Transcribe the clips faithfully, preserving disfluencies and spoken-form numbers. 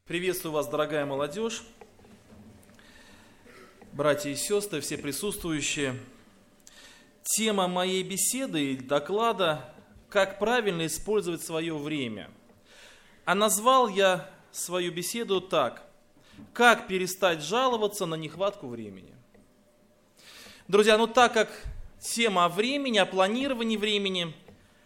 Приветствую вас, дорогая молодежь, братья и сестры, все присутствующие. Тема моей беседы и доклада «Как правильно использовать свое время». А назвал я свою беседу так: «Как перестать жаловаться на нехватку времени». Друзья, ну так как тема о времени, о планировании времени,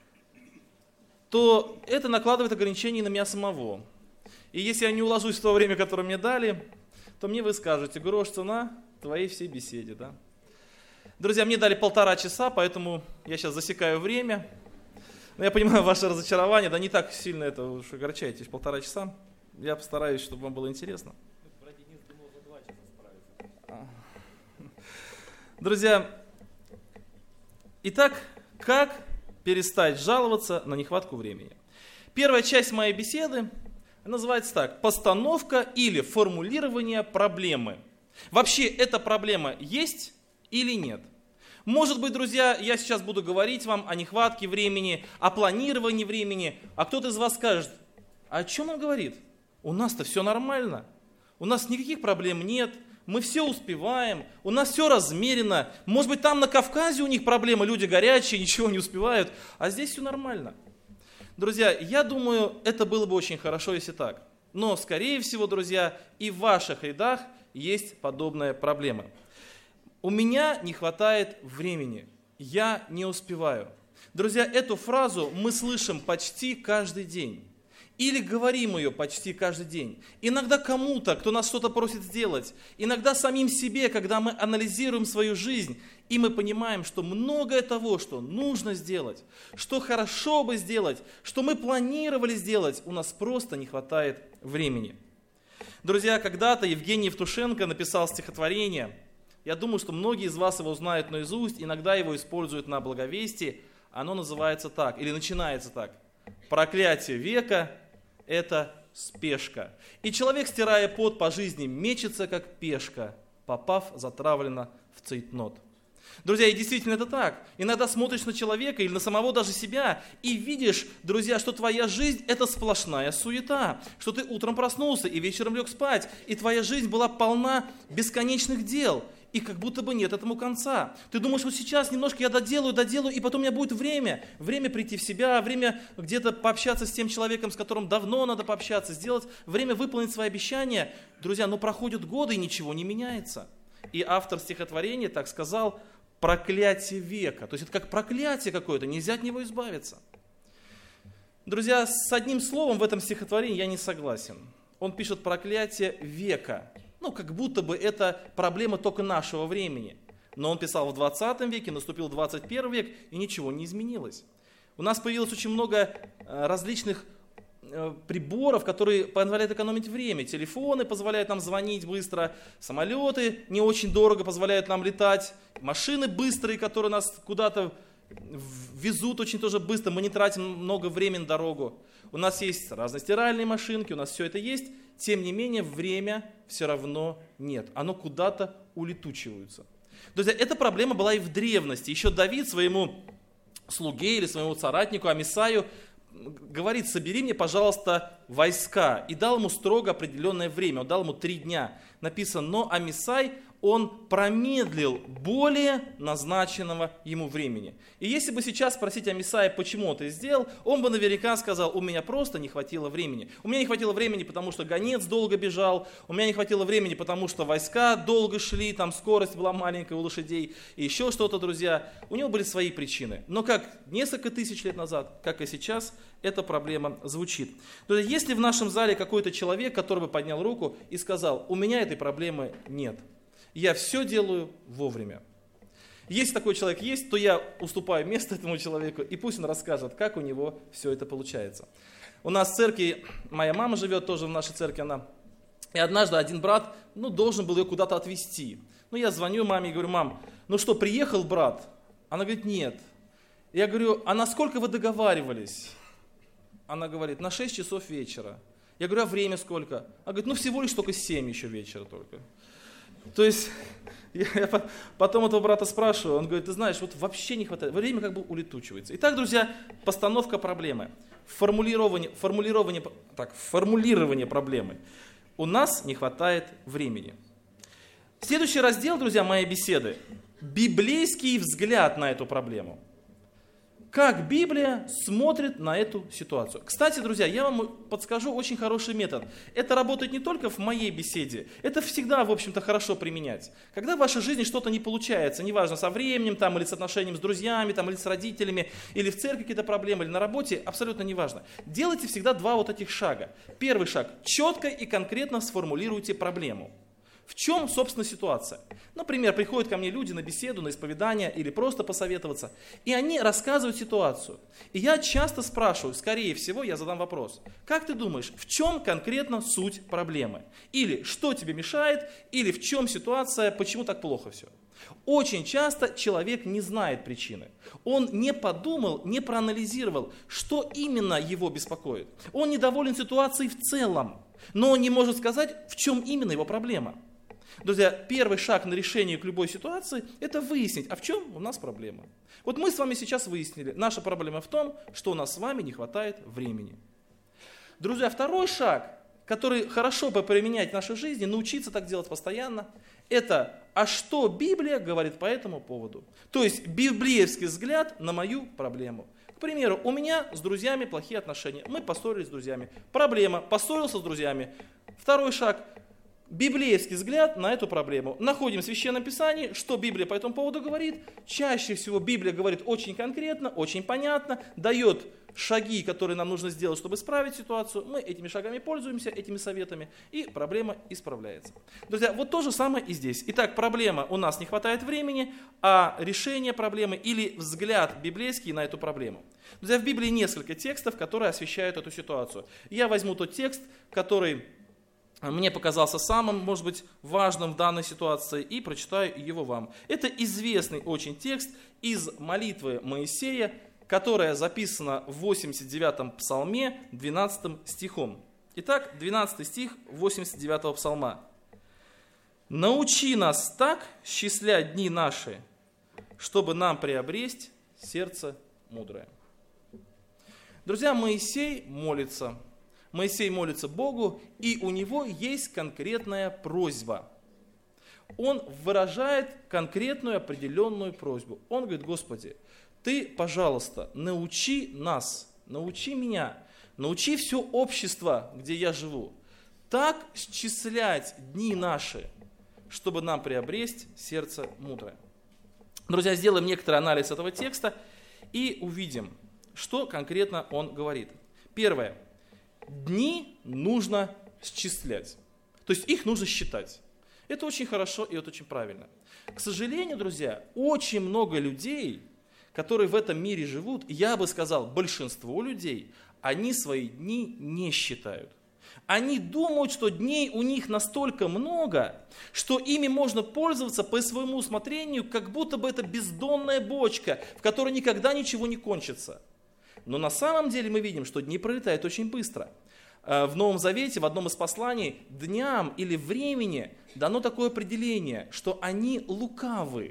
то это накладывает ограничения на меня самого. И если я не уложусь в то время, которое мне дали, то мне вы скажете: грош цена твоей всей беседе. Да? Друзья, мне дали полтора часа, поэтому я сейчас засекаю время. Но я понимаю ваше разочарование, да не так сильно это уж огорчайтесь, полтора часа. Я постараюсь, чтобы вам было интересно. Друзья, итак, как перестать жаловаться на нехватку времени? Первая часть моей беседы называется так: постановка или формулирование проблемы. Вообще эта проблема есть или нет? Может быть, друзья, я сейчас буду говорить вам о нехватке времени, о планировании времени, а кто-то из вас скажет: а о чем он говорит? У нас-то все нормально, у нас никаких проблем нет, мы все успеваем, у нас все размерено. Может быть, там на Кавказе у них проблемы, люди горячие, ничего не успевают, а здесь все нормально. Друзья, я думаю, это было бы очень хорошо, если так. Но, скорее всего, друзья, и в ваших рядах есть подобная проблема. У меня не хватает времени, я не успеваю. Друзья, эту фразу мы слышим почти каждый день. Или говорим ее почти каждый день. Иногда кому-то, кто нас что-то просит сделать. Иногда самим себе, когда мы анализируем свою жизнь, и мы понимаем, что многое того, что нужно сделать, что хорошо бы сделать, что мы планировали сделать, у нас просто не хватает времени. Друзья, когда-то Евгений Евтушенко написал стихотворение. Я думаю, что многие из вас его знают наизусть, иногда его используют на благовестии. Оно называется так, или начинается так: «Проклятие века – это спешка». И человек, стирая пот по жизни, мечется, как пешка, попав затравленно в цейтнот. Друзья, и действительно это так. Иногда смотришь на человека или на самого даже себя и видишь, друзья, что твоя жизнь – это сплошная суета, что ты утром проснулся и вечером лег спать, и твоя жизнь была полна бесконечных дел, и как будто бы нет этому конца. Ты думаешь, вот сейчас немножко я доделаю, доделаю, и потом у меня будет время. Время прийти в себя, время где-то пообщаться с тем человеком, с которым давно надо пообщаться, сделать, время выполнить свои обещания. Друзья, но проходят годы, и ничего не меняется. И автор стихотворения так сказал: проклятие века. То есть это как проклятие какое-то, нельзя от него избавиться. Друзья, с одним словом в этом стихотворении я не согласен. Он пишет проклятие века. Ну, как будто бы это проблема только нашего времени. Но он писал в двадцатом веке, наступил двадцать первый век, и ничего не изменилось. У нас появилось очень много различных приборов, которые позволяют экономить время. Телефоны позволяют нам звонить быстро, самолеты не очень дорого позволяют нам летать, машины быстрые, которые нас куда-то везут очень тоже быстро, мы не тратим много времени на дорогу. У нас есть разные стиральные машинки, у нас все это есть, тем не менее время все равно нет, оно куда-то улетучивается. Друзья, эта проблема была и в древности. Еще Давид своему слуге или своему соратнику Амисаю говорит: собери мне, пожалуйста, войска. И дал ему строго определенное время, он дал ему три дня. Написано: но Амисай, он промедлил более назначенного ему времени. И если бы сейчас спросить Амисая, почему он это сделал, он бы наверняка сказал: у меня просто не хватило времени. У меня не хватило времени, потому что гонец долго бежал, у меня не хватило времени, потому что войска долго шли, там скорость была маленькая у лошадей, и еще что-то, друзья. У него были свои причины. Но как несколько тысяч лет назад, как и сейчас, эта проблема звучит. Друзья, есть ли в нашем зале какой-то человек, который бы поднял руку и сказал: у меня этой проблемы нет? Я все делаю вовремя. Если такой человек есть, то я уступаю место этому человеку, и пусть он расскажет, как у него все это получается. У нас в церкви, моя мама живет тоже в нашей церкви, она, и однажды один брат, ну, должен был ее куда-то отвезти. Ну, я звоню маме и говорю: мам, ну что, приехал брат? Она говорит: нет. Я говорю: а на сколько вы договаривались? Она говорит: на шесть часов вечера. Я говорю: а время сколько? Она говорит: ну, всего лишь только семь еще вечера только. То есть, я, я потом этого брата спрашиваю, он говорит, ты знаешь, вот вообще не хватает, время как бы улетучивается. Итак, друзья, постановка проблемы, формулирование, формулирование, так, формулирование проблемы. У нас не хватает времени. Следующий раздел, друзья, моей беседы, библейский взгляд на эту проблему. Как Библия смотрит на эту ситуацию. Кстати, друзья, я вам подскажу очень хороший метод. Это работает не только в моей беседе, это всегда, в общем-то, хорошо применять. Когда в вашей жизни что-то не получается, неважно, со временем, там, или с отношением с друзьями, там, или с родителями, или в церкви какие-то проблемы, или на работе, абсолютно неважно. Делайте всегда два вот этих шага. Первый шаг. Четко и конкретно сформулируйте проблему. В чем, собственно, ситуация? Например, приходят ко мне люди на беседу, на исповедание или просто посоветоваться, и они рассказывают ситуацию. И я часто спрашиваю, скорее всего, я задам вопрос, как ты думаешь, в чем конкретно суть проблемы? Или что тебе мешает, или в чем ситуация, почему так плохо все? Очень часто человек не знает причины. Он не подумал, не проанализировал, что именно его беспокоит. Он недоволен ситуацией в целом, но он не может сказать, в чем именно его проблема. Друзья, первый шаг на решение к любой ситуации – это выяснить, а в чем у нас проблема. Вот мы с вами сейчас выяснили, наша проблема в том, что у нас с вами не хватает времени. Друзья, второй шаг, который хорошо бы применять в нашей жизни, научиться так делать постоянно, это «а что Библия говорит по этому поводу?» То есть библейский взгляд на мою проблему. К примеру, у меня с друзьями плохие отношения, мы поссорились с друзьями. Проблема, поссорился с друзьями. Второй шаг – библейский взгляд на эту проблему. Находим в Священном Писании, что Библия по этому поводу говорит. Чаще всего Библия говорит очень конкретно, очень понятно, дает шаги, которые нам нужно сделать, чтобы исправить ситуацию. Мы этими шагами пользуемся, этими советами, и проблема исправляется. Друзья, вот то же самое и здесь. Итак, проблема, у нас не хватает времени, а решение проблемы или взгляд библейский на эту проблему. Друзья, в Библии несколько текстов, которые освещают эту ситуацию. Я возьму тот текст, который мне показался самым, может быть, важным в данной ситуации, и прочитаю его вам. Это известный очень текст из молитвы Моисея, которая записана в восемьдесят девятом псалме, двенадцатым стихом. Итак, двенадцатый стих восемьдесят девятого псалма. «Научи нас так счислять дни наши, чтобы нам приобресть сердце мудрое». Друзья, Моисей молится. Моисей молится Богу, и у него есть конкретная просьба. Он выражает конкретную определенную просьбу. Он говорит: Господи, Ты, пожалуйста, научи нас, научи меня, научи все общество, где я живу, так счислять дни наши, чтобы нам приобрести сердце мудрое. Друзья, сделаем некоторый анализ этого текста и увидим, что конкретно он говорит. Первое. Дни нужно счислять. То есть их нужно считать. Это очень хорошо и это очень правильно. К сожалению, друзья, очень много людей, которые в этом мире живут, я бы сказал, большинство людей, они свои дни не считают. Они думают, что дней у них настолько много, что ими можно пользоваться по своему усмотрению, как будто бы это бездонная бочка, в которой никогда ничего не кончится. Но на самом деле мы видим, что дни пролетают очень быстро. В Новом Завете, в одном из посланий, дням или времени дано такое определение, что они лукавы.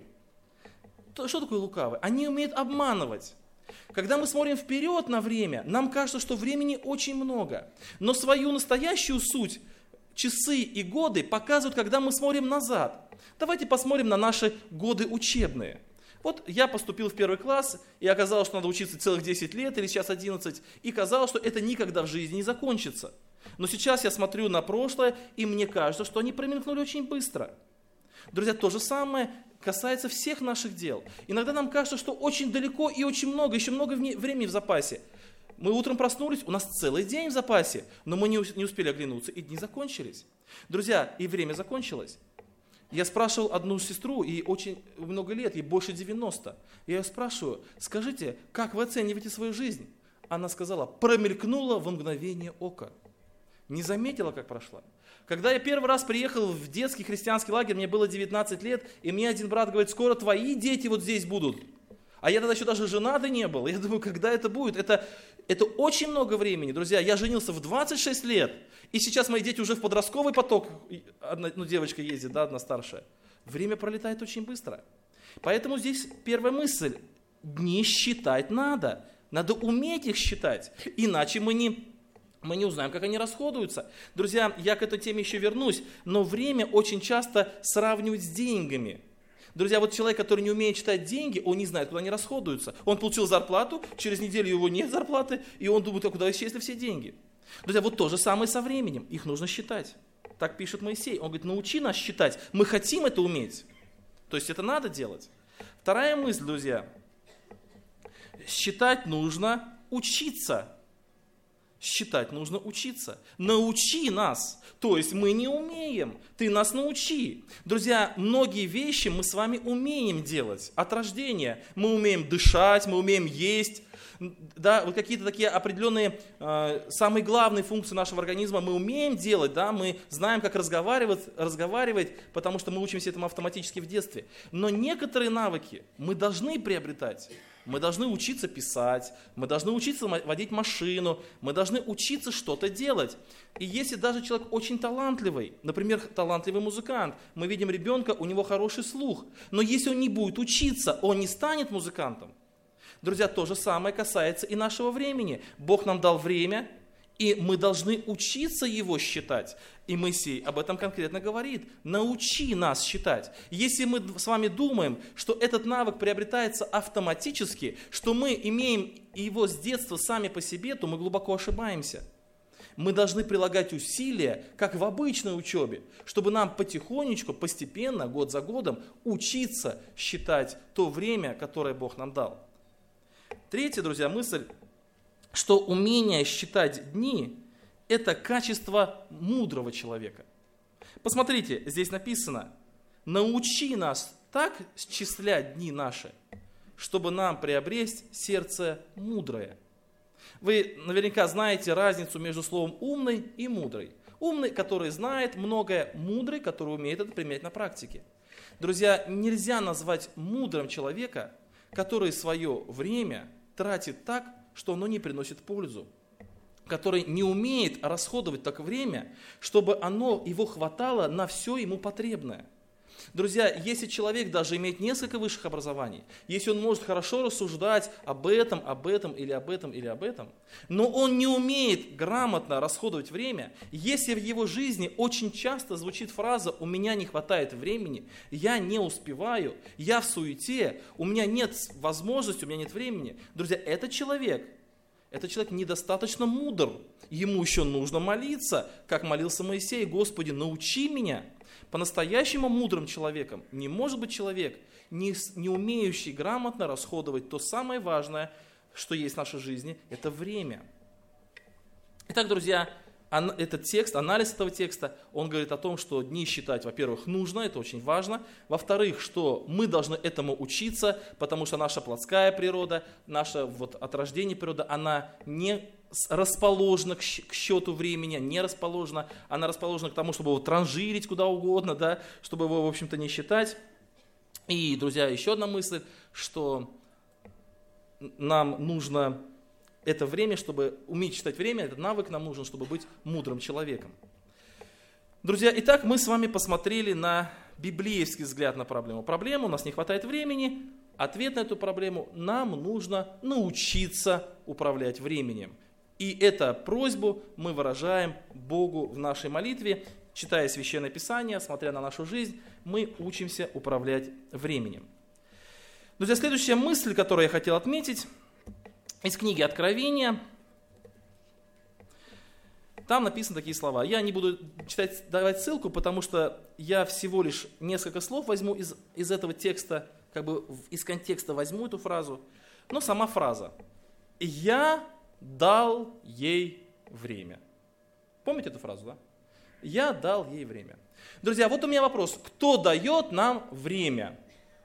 Что такое лукавы? Они умеют обманывать. Когда мы смотрим вперед на время, нам кажется, что времени очень много. Но свою настоящую суть, часы и годы показывают, когда мы смотрим назад. Давайте посмотрим на наши годы учебные. Вот я поступил в первый класс, и оказалось, что надо учиться целых десять лет, или сейчас одиннадцать, и казалось, что это никогда в жизни не закончится. Но сейчас я смотрю на прошлое, и мне кажется, что они промелькнули очень быстро. Друзья, то же самое касается всех наших дел. Иногда нам кажется, что очень далеко и очень много, еще много времени в запасе. Мы утром проснулись, у нас целый день в запасе, но мы не успели оглянуться, и дни закончились. Друзья, и время закончилось. Я спрашивал одну сестру, ей очень много лет, ей больше девяноста. Я ее спрашиваю: скажите, как вы оцениваете свою жизнь? Она сказала: промелькнула во мгновение ока. Не заметила, как прошла. Когда я первый раз приехал в детский христианский лагерь, мне было девятнадцать лет, и мне один брат говорит: скоро твои дети вот здесь будут. А я тогда еще даже женатый не был. Я думаю, когда это будет? Это, это очень много времени. Друзья, я женился в двадцать шесть лет. И сейчас мои дети уже в подростковый поток. Одна, ну, девочка ездит, да, одна старшая. Время пролетает очень быстро. Поэтому здесь первая мысль. Дни считать надо. Надо уметь их считать. Иначе мы не, мы не узнаем, как они расходуются. Друзья, я к этой теме еще вернусь. Но время очень часто сравнивают с деньгами. Друзья, вот человек, который не умеет считать деньги, он не знает, куда они расходуются. Он получил зарплату, через неделю его нет зарплаты, и он думает, а куда исчезли все деньги. Друзья, вот то же самое со временем. Их нужно считать. Так пишет Моисей. Он говорит, научи нас считать. Мы хотим это уметь. То есть это надо делать. Вторая мысль, друзья. Считать нужно учиться. Считать нужно учиться. Научи нас. То есть мы не умеем. Ты нас научи. Друзья, многие вещи мы с вами умеем делать от рождения. Мы умеем дышать, мы умеем есть. Да, вот какие-то такие определенные, э, самые главные функции нашего организма мы умеем делать, да, мы знаем, как разговаривать, разговаривать, потому что мы учимся этому автоматически в детстве. Но некоторые навыки мы должны приобретать. Мы должны учиться писать, мы должны учиться водить машину, мы должны учиться что-то делать. И если даже человек очень талантливый, например, талантливый музыкант, мы видим ребенка, у него хороший слух, но если он не будет учиться, он не станет музыкантом. Друзья, то же самое касается и нашего времени. Бог нам дал время, и мы должны учиться его считать. И Моисей об этом конкретно говорит. Научи нас считать. Если мы с вами думаем, что этот навык приобретается автоматически, что мы имеем его с детства сами по себе, то мы глубоко ошибаемся. Мы должны прилагать усилия, как в обычной учебе, чтобы нам потихонечку, постепенно, год за годом, учиться считать то время, которое Бог нам дал. Третья, друзья, мысль, что умение считать дни – это качество мудрого человека. Посмотрите, здесь написано, научи нас так счислять дни наши, чтобы нам приобрести сердце мудрое. Вы наверняка знаете разницу между словом умный и мудрый. Умный, который знает многое, мудрый, который умеет это применять на практике. Друзья, нельзя назвать мудрым человека, который свое время тратит так, что оно не приносит пользу, который не умеет расходовать так время, чтобы оно, его хватало на все ему потребное. Друзья, если человек даже имеет несколько высших образований, если он может хорошо рассуждать об этом, об этом или об этом или об этом, но он не умеет грамотно расходовать время, если в его жизни очень часто звучит фраза «у меня не хватает времени», «я не успеваю», «я в суете», «у меня нет возможности», «у меня нет времени», друзья, этот человек, этот человек недостаточно мудр, ему еще нужно молиться, как молился Моисей: «Господи, научи меня». По-настоящему мудрым человеком не может быть человек, не, не умеющий грамотно расходовать то самое важное, что есть в нашей жизни, это время. Итак, друзья, этот текст, анализ этого текста, он говорит о том, что дни считать, во-первых, нужно, это очень важно. Во-вторых, что мы должны этому учиться, потому что наша плотская природа, наша вот от рождения природа, она не расположена к счету времени, не расположена, она расположена к тому, чтобы его транжирить куда угодно, да, чтобы его, в общем-то, не считать. И, друзья, еще одна мысль, что нам нужно это время, чтобы уметь считать время, этот навык нам нужен, чтобы быть мудрым человеком. Друзья, итак, мы с вами посмотрели на библейский взгляд на проблему. Проблема, у нас не хватает времени, ответ на эту проблему: нам нужно научиться управлять временем. И эту просьбу мы выражаем Богу в нашей молитве, читая Священное Писание, смотря на нашу жизнь, мы учимся управлять временем. Друзья, следующая мысль, которую я хотел отметить, из книги Откровения. Там написаны такие слова. Я не буду читать, давать ссылку, потому что я всего лишь несколько слов возьму из, из этого текста, как бы из контекста возьму эту фразу. Но сама фраза: «Я дал ей время». Помните эту фразу, да? «Я дал ей время». Друзья, вот у меня вопрос. Кто дает нам время?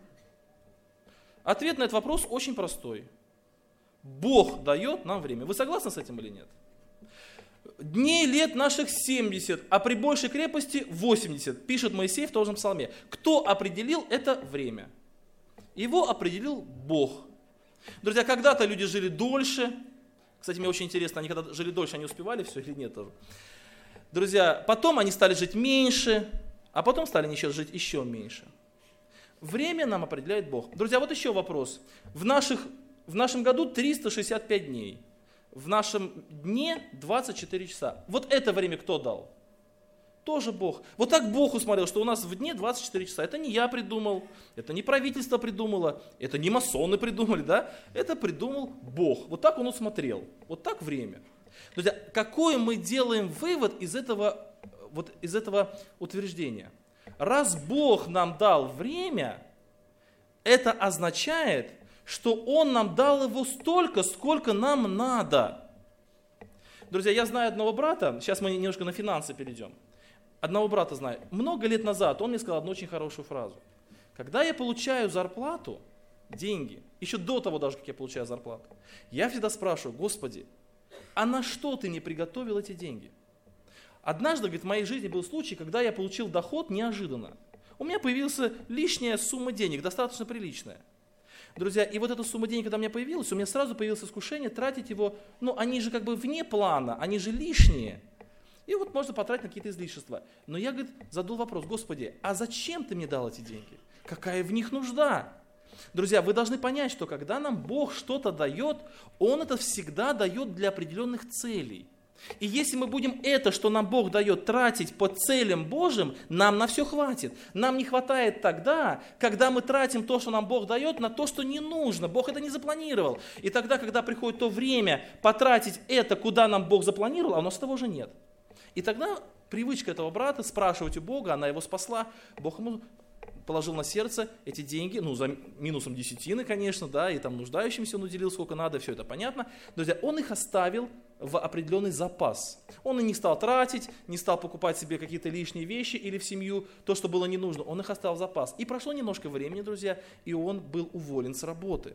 Ответ на этот вопрос очень простой. Бог дает нам время. Вы согласны с этим или нет? Дней лет наших семьдесят, а при большей крепости восемьдесят, пишет Моисей в том же псалме. Кто определил это время? Его определил Бог. Друзья, когда-то люди жили дольше. Кстати, мне очень интересно, они когда жили дольше, они успевали все или нет тоже. Друзья, потом они стали жить меньше, а потом стали еще жить еще меньше. Время нам определяет Бог. Друзья, вот еще вопрос. В, наших, в нашем году триста шестьдесят пять дней. В нашем дне двадцать четыре часа. Вот это время кто дал? Тоже Бог. Вот так Бог усмотрел, что у нас в дне двадцать четыре часа. Это не я придумал, это не правительство придумало, это не масоны придумали, да? Это придумал Бог. Вот так он усмотрел. Вот так время. Друзья, какой мы делаем вывод из этого, вот из этого утверждения? Раз Бог нам дал время, это означает, что Он нам дал его столько, сколько нам надо. Друзья, я знаю одного брата, сейчас мы немножко на финансы перейдем. Одного брата знаю. Много лет назад он мне сказал одну очень хорошую фразу. Когда я получаю зарплату, деньги, еще до того даже, как я получаю зарплату, я всегда спрашиваю: Господи, а на что ты мне приготовил эти деньги? Однажды, говорит, в моей жизни был случай, когда я получил доход неожиданно. У меня появилась лишняя сумма денег, достаточно приличная. Друзья, и вот эта сумма денег, когда у меня появилась, у меня сразу появилось искушение тратить его, ну они же как бы вне плана, они же лишние. И вот можно потратить на какие-то излишества. Но я, говорит, задал вопрос: Господи, а зачем ты мне дал эти деньги? Какая в них нужда? Друзья, вы должны понять, что когда нам Бог что-то дает, Он это всегда дает для определенных целей. И если мы будем это, что нам Бог дает, тратить по целям Божьим, нам на все хватит. Нам не хватает тогда, когда мы тратим то, что нам Бог дает, на то, что не нужно. Бог это не запланировал. И тогда, когда приходит то время потратить это, куда нам Бог запланировал, а у нас того же нет. И тогда привычка этого брата спрашивать у Бога, она его спасла, Бог ему положил на сердце эти деньги, ну, за минусом десятины, конечно, да, и там нуждающимся он уделил сколько надо, все это понятно. Друзья, он их оставил в определенный запас. Он и не стал тратить, не стал покупать себе какие-то лишние вещи или в семью то, что было не нужно. Он их оставил в запас. И прошло немножко времени, друзья, и он был уволен с работы.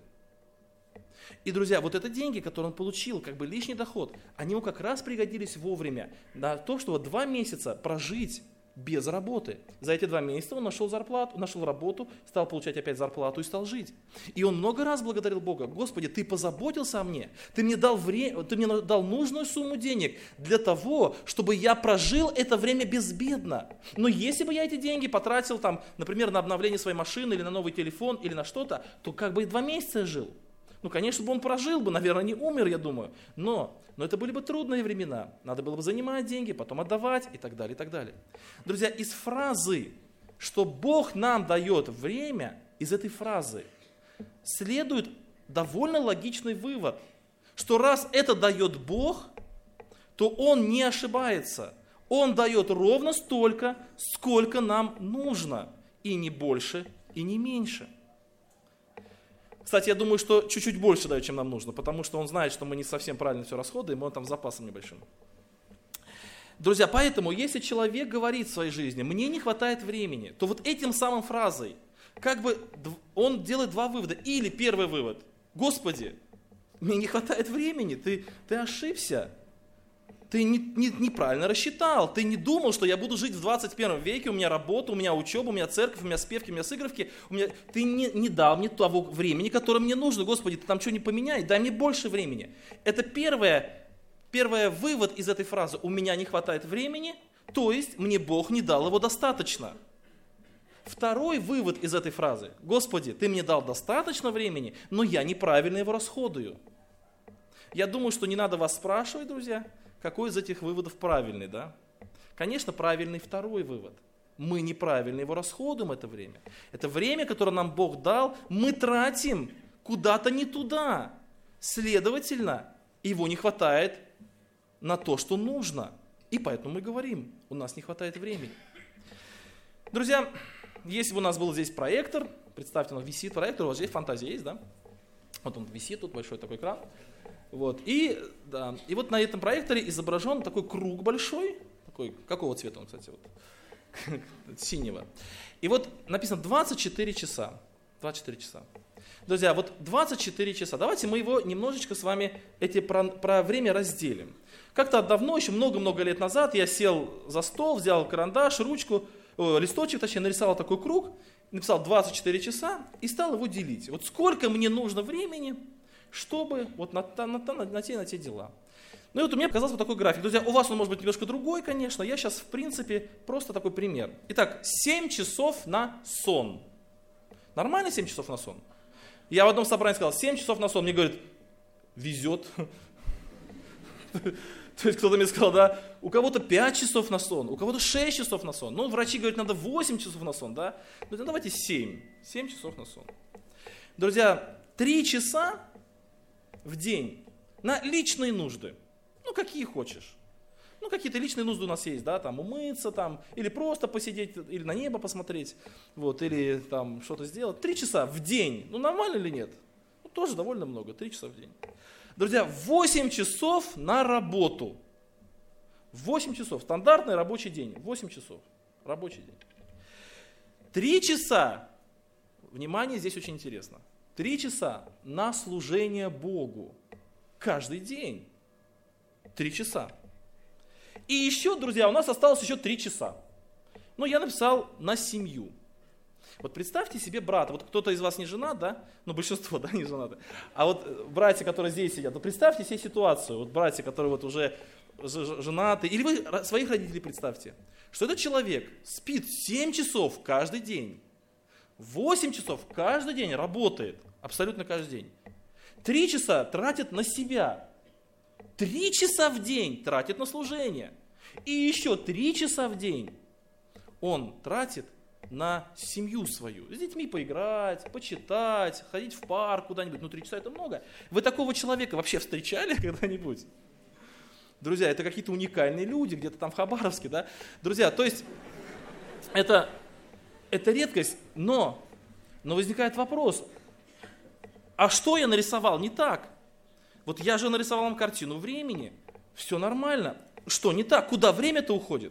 И, друзья, вот это деньги, которые он получил, как бы лишний доход, они ему как раз пригодились вовремя на то, чтобы два месяца прожить без работы. За эти два месяца он нашел зарплату, нашел работу, стал получать опять зарплату и стал жить. И он много раз благодарил Бога: Господи, Ты позаботился о мне, Ты мне дал, время, ты мне дал нужную сумму денег для того, чтобы я прожил это время безбедно. Но если бы я эти деньги потратил, там, например, на обновление своей машины или на новый телефон или на что-то, то как бы и два месяца я жил. Ну, конечно бы он прожил бы, наверное, не умер, я думаю, но, но это были бы трудные времена. Надо было бы занимать деньги, потом отдавать и так далее, и так далее. Друзья, из фразы, что Бог нам дает время, из этой фразы следует довольно логичный вывод, что раз это дает Бог, то Он не ошибается. Он дает ровно столько, сколько нам нужно, и не больше, и не меньше. Кстати, я думаю, что чуть-чуть больше дает, чем нам нужно, потому что он знает, что мы не совсем правильно все расходуем, и он там с запасом небольшим. Друзья, поэтому, если человек говорит в своей жизни: мне не хватает времени, то вот этим самым фразой, как бы он делает два вывода. Или первый вывод: Господи, мне не хватает времени, ты, ты ошибся. Ты не, не, неправильно рассчитал, ты не думал, что я буду жить в двадцать первом веке, у меня работа, у меня учеба, у меня церковь, у меня спевки, у меня сыгровки, у меня... ты не, не дал мне того времени, которое мне нужно. Господи, ты там что не поменяй, дай мне больше времени. Это первое, первый вывод из этой фразы: у меня не хватает времени, то есть мне Бог не дал его достаточно. Второй вывод из этой фразы: Господи, ты мне дал достаточно времени, но я неправильно его расходую. Я думаю, что не надо вас спрашивать, друзья, какой из этих выводов правильный, да? Конечно, правильный второй вывод. Мы неправильно его расходуем, это время. Это время, которое нам Бог дал, мы тратим куда-то не туда. Следовательно, его не хватает на то, что нужно. И поэтому мы говорим: у нас не хватает времени. Друзья, если бы у нас был здесь проектор, представьте, у нас висит проектор, у вас здесь фантазия есть, да? Вот он висит, тут большой такой экран. Вот. И, да, и вот на этом проекторе изображен такой круг большой, такой, какого цвета он, кстати, вот, синего. И вот написано двадцать четыре часа. двадцать четыре часа. Друзья, вот двадцать четыре часа. Давайте мы его немножечко с вами эти про, про время разделим. Как-то давно, еще много-много лет назад, я сел за стол, взял карандаш, ручку, о, листочек, точнее, нарисовал такой круг, написал двадцать четыре часа и стал его делить. Вот сколько мне нужно времени, чтобы вот на, на, на, на, на те и на те дела. Ну и вот у меня показался вот такой график. Друзья, у вас он может быть немножко другой, конечно. Я сейчас, в принципе, просто такой пример. Итак, семь часов на сон. Нормально семь часов на сон? Я в одном собрании сказал, семь часов на сон. Мне говорят, везет. То есть кто-то мне сказал, да, у кого-то пять часов на сон, у кого-то шесть часов на сон. Ну, врачи говорят, надо восемь часов на сон, да? Ну, давайте семь. семь часов на сон. Друзья, три часа в день на личные нужды. Ну, какие хочешь. Ну, какие-то личные нужды у нас есть, да, там умыться, там, или просто посидеть, или на небо посмотреть, вот, или там что-то сделать. Три часа в день. Ну, нормально или нет? Ну, тоже довольно много, три часа в день. Друзья, восемь часов на работу. восемь часов. Стандартный рабочий день. восемь часов. Рабочий день. три часа. Внимание, здесь очень интересно. три часа на служение Богу. Каждый день. три часа. И еще, друзья, у нас осталось еще три часа. Ну, я написал на семью. Вот представьте себе брата, вот кто-то из вас не женат, да? Ну, большинство, да, не женаты. А вот братья, которые здесь сидят, вот представьте себе ситуацию, вот братья, которые вот уже женаты, или вы своих родителей представьте, что этот человек спит семь часов каждый день, восемь часов каждый день работает, абсолютно каждый день. три часа тратит на себя, три часа в день тратит на служение, и еще три часа в день он тратит на семью свою, с детьми поиграть, почитать, ходить в парк куда-нибудь, ну три часа это много. Вы такого человека вообще встречали когда-нибудь? Друзья, это какие-то уникальные люди, где-то там в Хабаровске, да? Друзья, то есть это, это редкость, но, но возникает вопрос, а что я нарисовал не так? Вот я же нарисовал вам картину времени, все нормально. Что не так? Куда время-то уходит?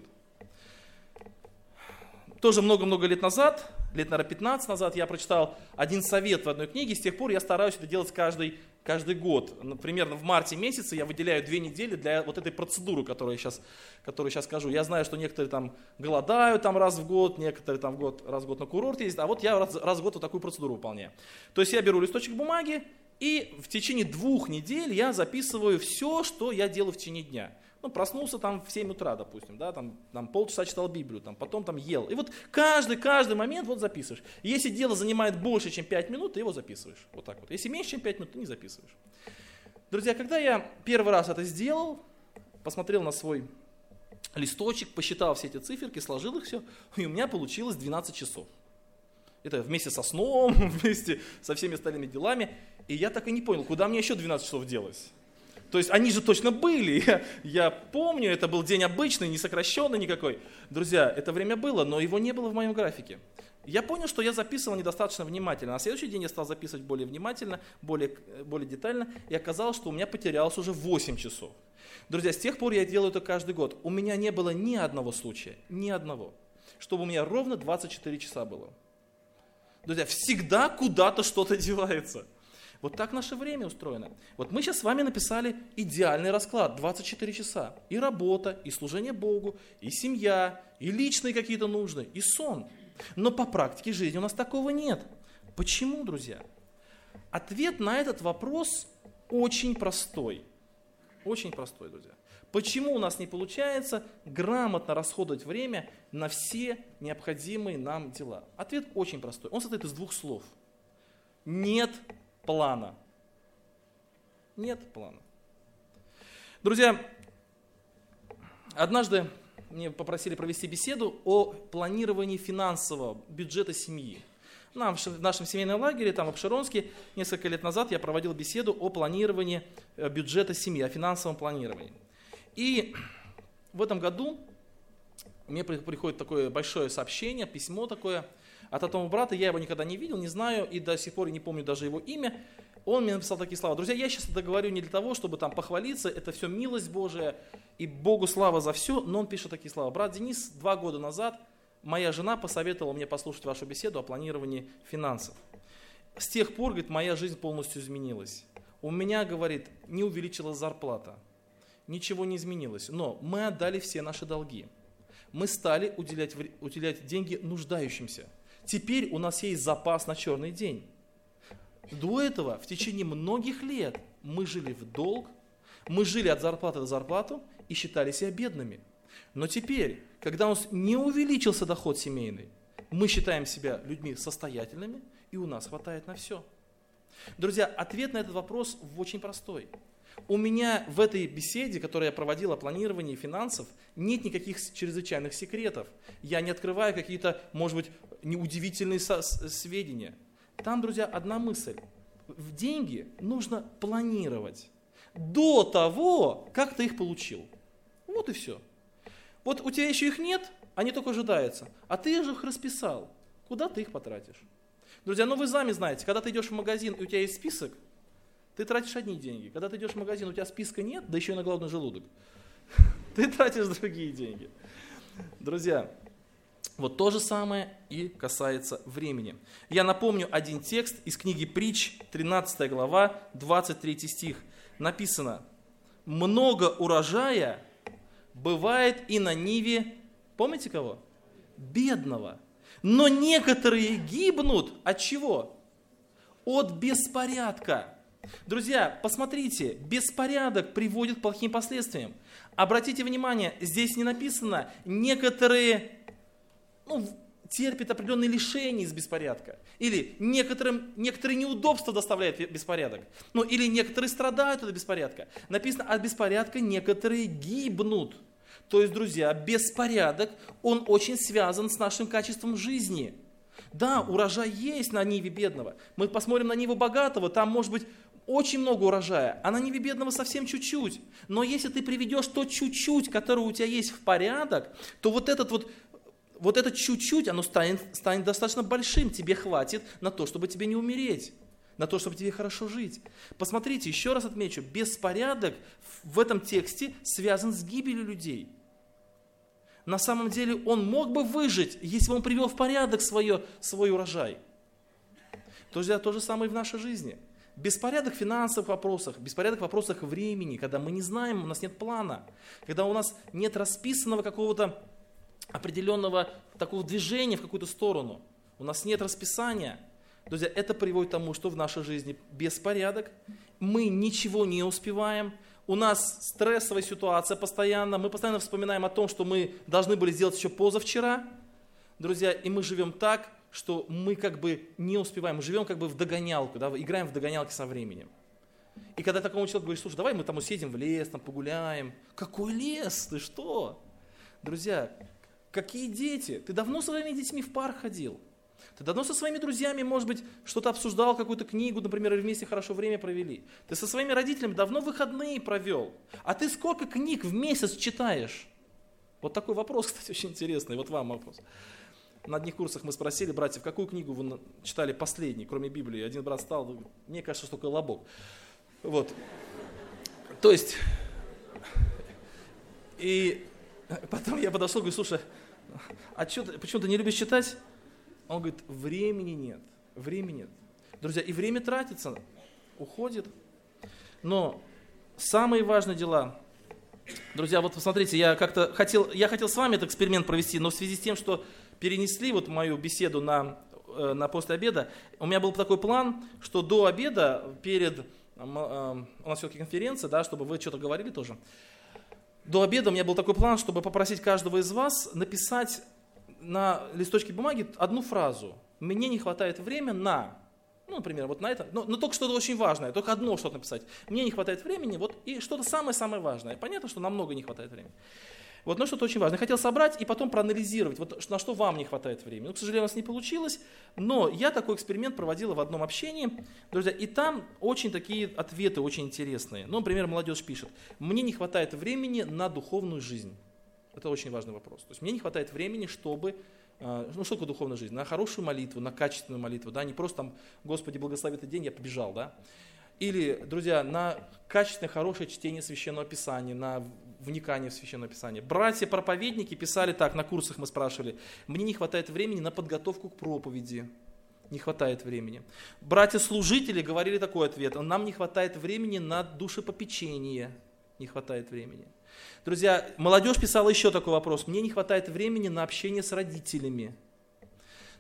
Тоже много-много лет назад, лет, наверное, пятнадцать назад, я прочитал один совет в одной книге. С тех пор я стараюсь это делать каждый, каждый год. Примерно в марте месяце я выделяю две недели для вот этой процедуры, которую я сейчас, которую сейчас скажу. Я знаю, что некоторые там голодают там раз в год, некоторые там в год, раз в год на курорт ездят, а вот я раз, раз в год вот такую процедуру выполняю. То есть я беру листочек бумаги и в течение двух недель я записываю все, что я делаю в течение дня. Ну, проснулся там в семь утра, допустим, да, там, там полчаса читал Библию, там, потом там ел. И вот каждый, каждый момент вот записываешь. Если дело занимает больше, чем пять минут, ты его записываешь. Вот так вот. Если меньше, чем пять минут, ты не записываешь. Друзья, когда я первый раз это сделал, посмотрел на свой листочек, посчитал все эти циферки, сложил их все, и у меня получилось двенадцать часов. Это вместе со сном, вместе со всеми остальными делами. И я так и не понял, куда мне еще двенадцать часов делось. То есть они же точно были, я, я помню, это был день обычный, не сокращенный никакой. Друзья, это время было, но его не было в моем графике. Я понял, что я записывал недостаточно внимательно. На следующий день я стал записывать более внимательно, более, более детально, и оказалось, что у меня потерялось уже восемь часов. Друзья, с тех пор я делаю это каждый год. У меня не было ни одного случая, ни одного, чтобы у меня ровно двадцать четыре часа было. Друзья, всегда куда-то что-то девается. Вот так наше время устроено. Вот мы сейчас с вами написали идеальный расклад, двадцать четыре часа. И работа, и служение Богу, и семья, и личные какие-то нужды, и сон. Но по практике жизни у нас такого нет. Почему, друзья? Ответ на этот вопрос очень простой. Очень простой, друзья. Почему у нас не получается грамотно расходовать время на все необходимые нам дела? Ответ очень простой. Он состоит из двух слов. Нет плана. Нет плана. Друзья, однажды мне попросили провести беседу о планировании финансового бюджета семьи. Нам, в нашем семейном лагере, там в Обширонске, несколько лет назад я проводил беседу о планировании бюджета семьи, о финансовом планировании. И в этом году мне приходит такое большое сообщение, письмо такое от одного брата, я его никогда не видел, не знаю, и до сих пор не помню даже его имя. Он мне написал такие слова. Друзья, я сейчас это говорю не для того, чтобы там похвалиться, это все милость Божия, и Богу слава за все, но он пишет такие слова. Брат Денис, два года назад моя жена посоветовала мне послушать вашу беседу о планировании финансов. С тех пор, говорит, моя жизнь полностью изменилась. У меня, говорит, не увеличилась зарплата, ничего не изменилось, но мы отдали все наши долги. Мы стали уделять, уделять деньги нуждающимся. Теперь у нас есть запас на черный день. До этого в течение многих лет мы жили в долг, мы жили от зарплаты до зарплаты и считали себя бедными. Но теперь, когда у нас не увеличился доход семейный, мы считаем себя людьми состоятельными, и у нас хватает на все. Друзья, ответ на этот вопрос очень простой. У меня в этой беседе, которую я проводил о планировании финансов, нет никаких чрезвычайных секретов. Я не открываю какие-то, может быть, неудивительные сведения. Там, друзья, одна мысль. В деньги нужно планировать до того, как ты их получил. Вот и все. Вот у тебя еще их нет, они только ожидаются, а ты же их расписал. Куда ты их потратишь? Друзья, ну вы сами знаете, когда ты идешь в магазин и у тебя есть список, ты тратишь одни деньги. Когда ты идешь в магазин, у тебя списка нет, да еще и на голодный желудок, ты тратишь другие деньги. Друзья, вот то же самое и касается времени. Я напомню один текст из книги Притч, тринадцатая глава, двадцать третий стих. Написано: «Много урожая бывает и на ниве», помните кого? Бедного. Но некоторые гибнут от чего? От беспорядка. Друзья, посмотрите, беспорядок приводит к плохим последствиям. Обратите внимание, здесь не написано, некоторые ну, терпят определенные лишения из беспорядка. Или некоторым, некоторые неудобства доставляет беспорядок. Ну, или некоторые страдают от беспорядка. Написано, от беспорядка некоторые гибнут. То есть, друзья, беспорядок, он очень связан с нашим качеством жизни. Да, урожай есть на ниве бедного. Мы посмотрим на ниву богатого, там может быть очень много урожая, а на ниве бедного совсем чуть-чуть. Но если ты приведешь то чуть-чуть, которое у тебя есть в порядок, то вот этот вот, вот это чуть-чуть, оно станет, станет достаточно большим, тебе хватит на то, чтобы тебе не умереть, на то, чтобы тебе хорошо жить. Посмотрите, еще раз отмечу, беспорядок в этом тексте связан с гибелью людей. На самом деле он мог бы выжить, если бы он привел в порядок свое, свой урожай. Друзья, то же самое и в нашей жизни. Беспорядок в финансовых вопросах, беспорядок в вопросах времени, когда мы не знаем, у нас нет плана, когда у нас нет расписанного какого-то определенного такого движения в какую-то сторону, у нас нет расписания. Друзья, это приводит к тому, что в нашей жизни беспорядок, мы ничего не успеваем, у нас стрессовая ситуация постоянно, мы постоянно вспоминаем о том, что мы должны были сделать еще позавчера, друзья, и мы живем так, что мы как бы не успеваем, мы живем как бы в догонялку, да, играем в догонялки со временем. И когда такому человеку говоришь, слушай, давай мы там съездим в лес, там погуляем. Какой лес? Ты что? Друзья, какие дети? Ты давно со своими детьми в парк ходил? Ты давно со своими друзьями, может быть, что-то обсуждал, какую-то книгу, например, и вместе хорошо время провели. Ты со своими родителями давно выходные провел. А ты сколько книг в месяц читаешь? Вот такой вопрос, кстати, очень интересный. Вот вам вопрос. На одних курсах мы спросили братьев, какую книгу вы читали последней, кроме Библии. Один брат стал, мне кажется, что «Колобок». Вот. То есть, и потом я подошел, говорю, слушай, а что, почему ты не любишь читать? Он говорит, времени нет, времени нет. Друзья, и время тратится, уходит. Но самые важные дела, друзья, вот посмотрите, я как-то хотел, я хотел с вами этот эксперимент провести, но в связи с тем, что перенесли вот мою беседу на, на после обеда, у меня был такой план, что до обеда, перед, у нас все-таки конференция, да, чтобы вы что-то говорили тоже, до обеда у меня был такой план, чтобы попросить каждого из вас написать на листочке бумаги одну фразу. Мне не хватает времени на, ну, например, вот на это, но, но только что-то очень важное, только одно что-то написать. Мне не хватает времени, вот, и что-то самое-самое важное. Понятно, что намного не хватает времени. Вот, но что-то очень важное. Я хотел собрать и потом проанализировать, вот, на что вам не хватает времени. Ну, к сожалению, у нас не получилось, но я такой эксперимент проводил в одном общении, друзья, и там очень такие ответы очень интересные. Ну, например, молодежь пишет, мне не хватает времени на духовную жизнь. Это очень важный вопрос. То есть мне не хватает времени, чтобы, ну что такое духовная жизнь? На хорошую молитву, на качественную молитву, да, не просто там, Господи, благослови этот день, я побежал, да. Или, друзья, на качественное, хорошее чтение Священного Писания, на вникание в Священное Писание. Братья-проповедники писали так, на курсах мы спрашивали, мне не хватает времени на подготовку к проповеди. Не хватает времени. Братья-служители говорили такой ответ, нам не хватает времени на душепопечение. Не хватает времени. Друзья, молодежь писала еще такой вопрос. Мне не хватает времени на общение с родителями.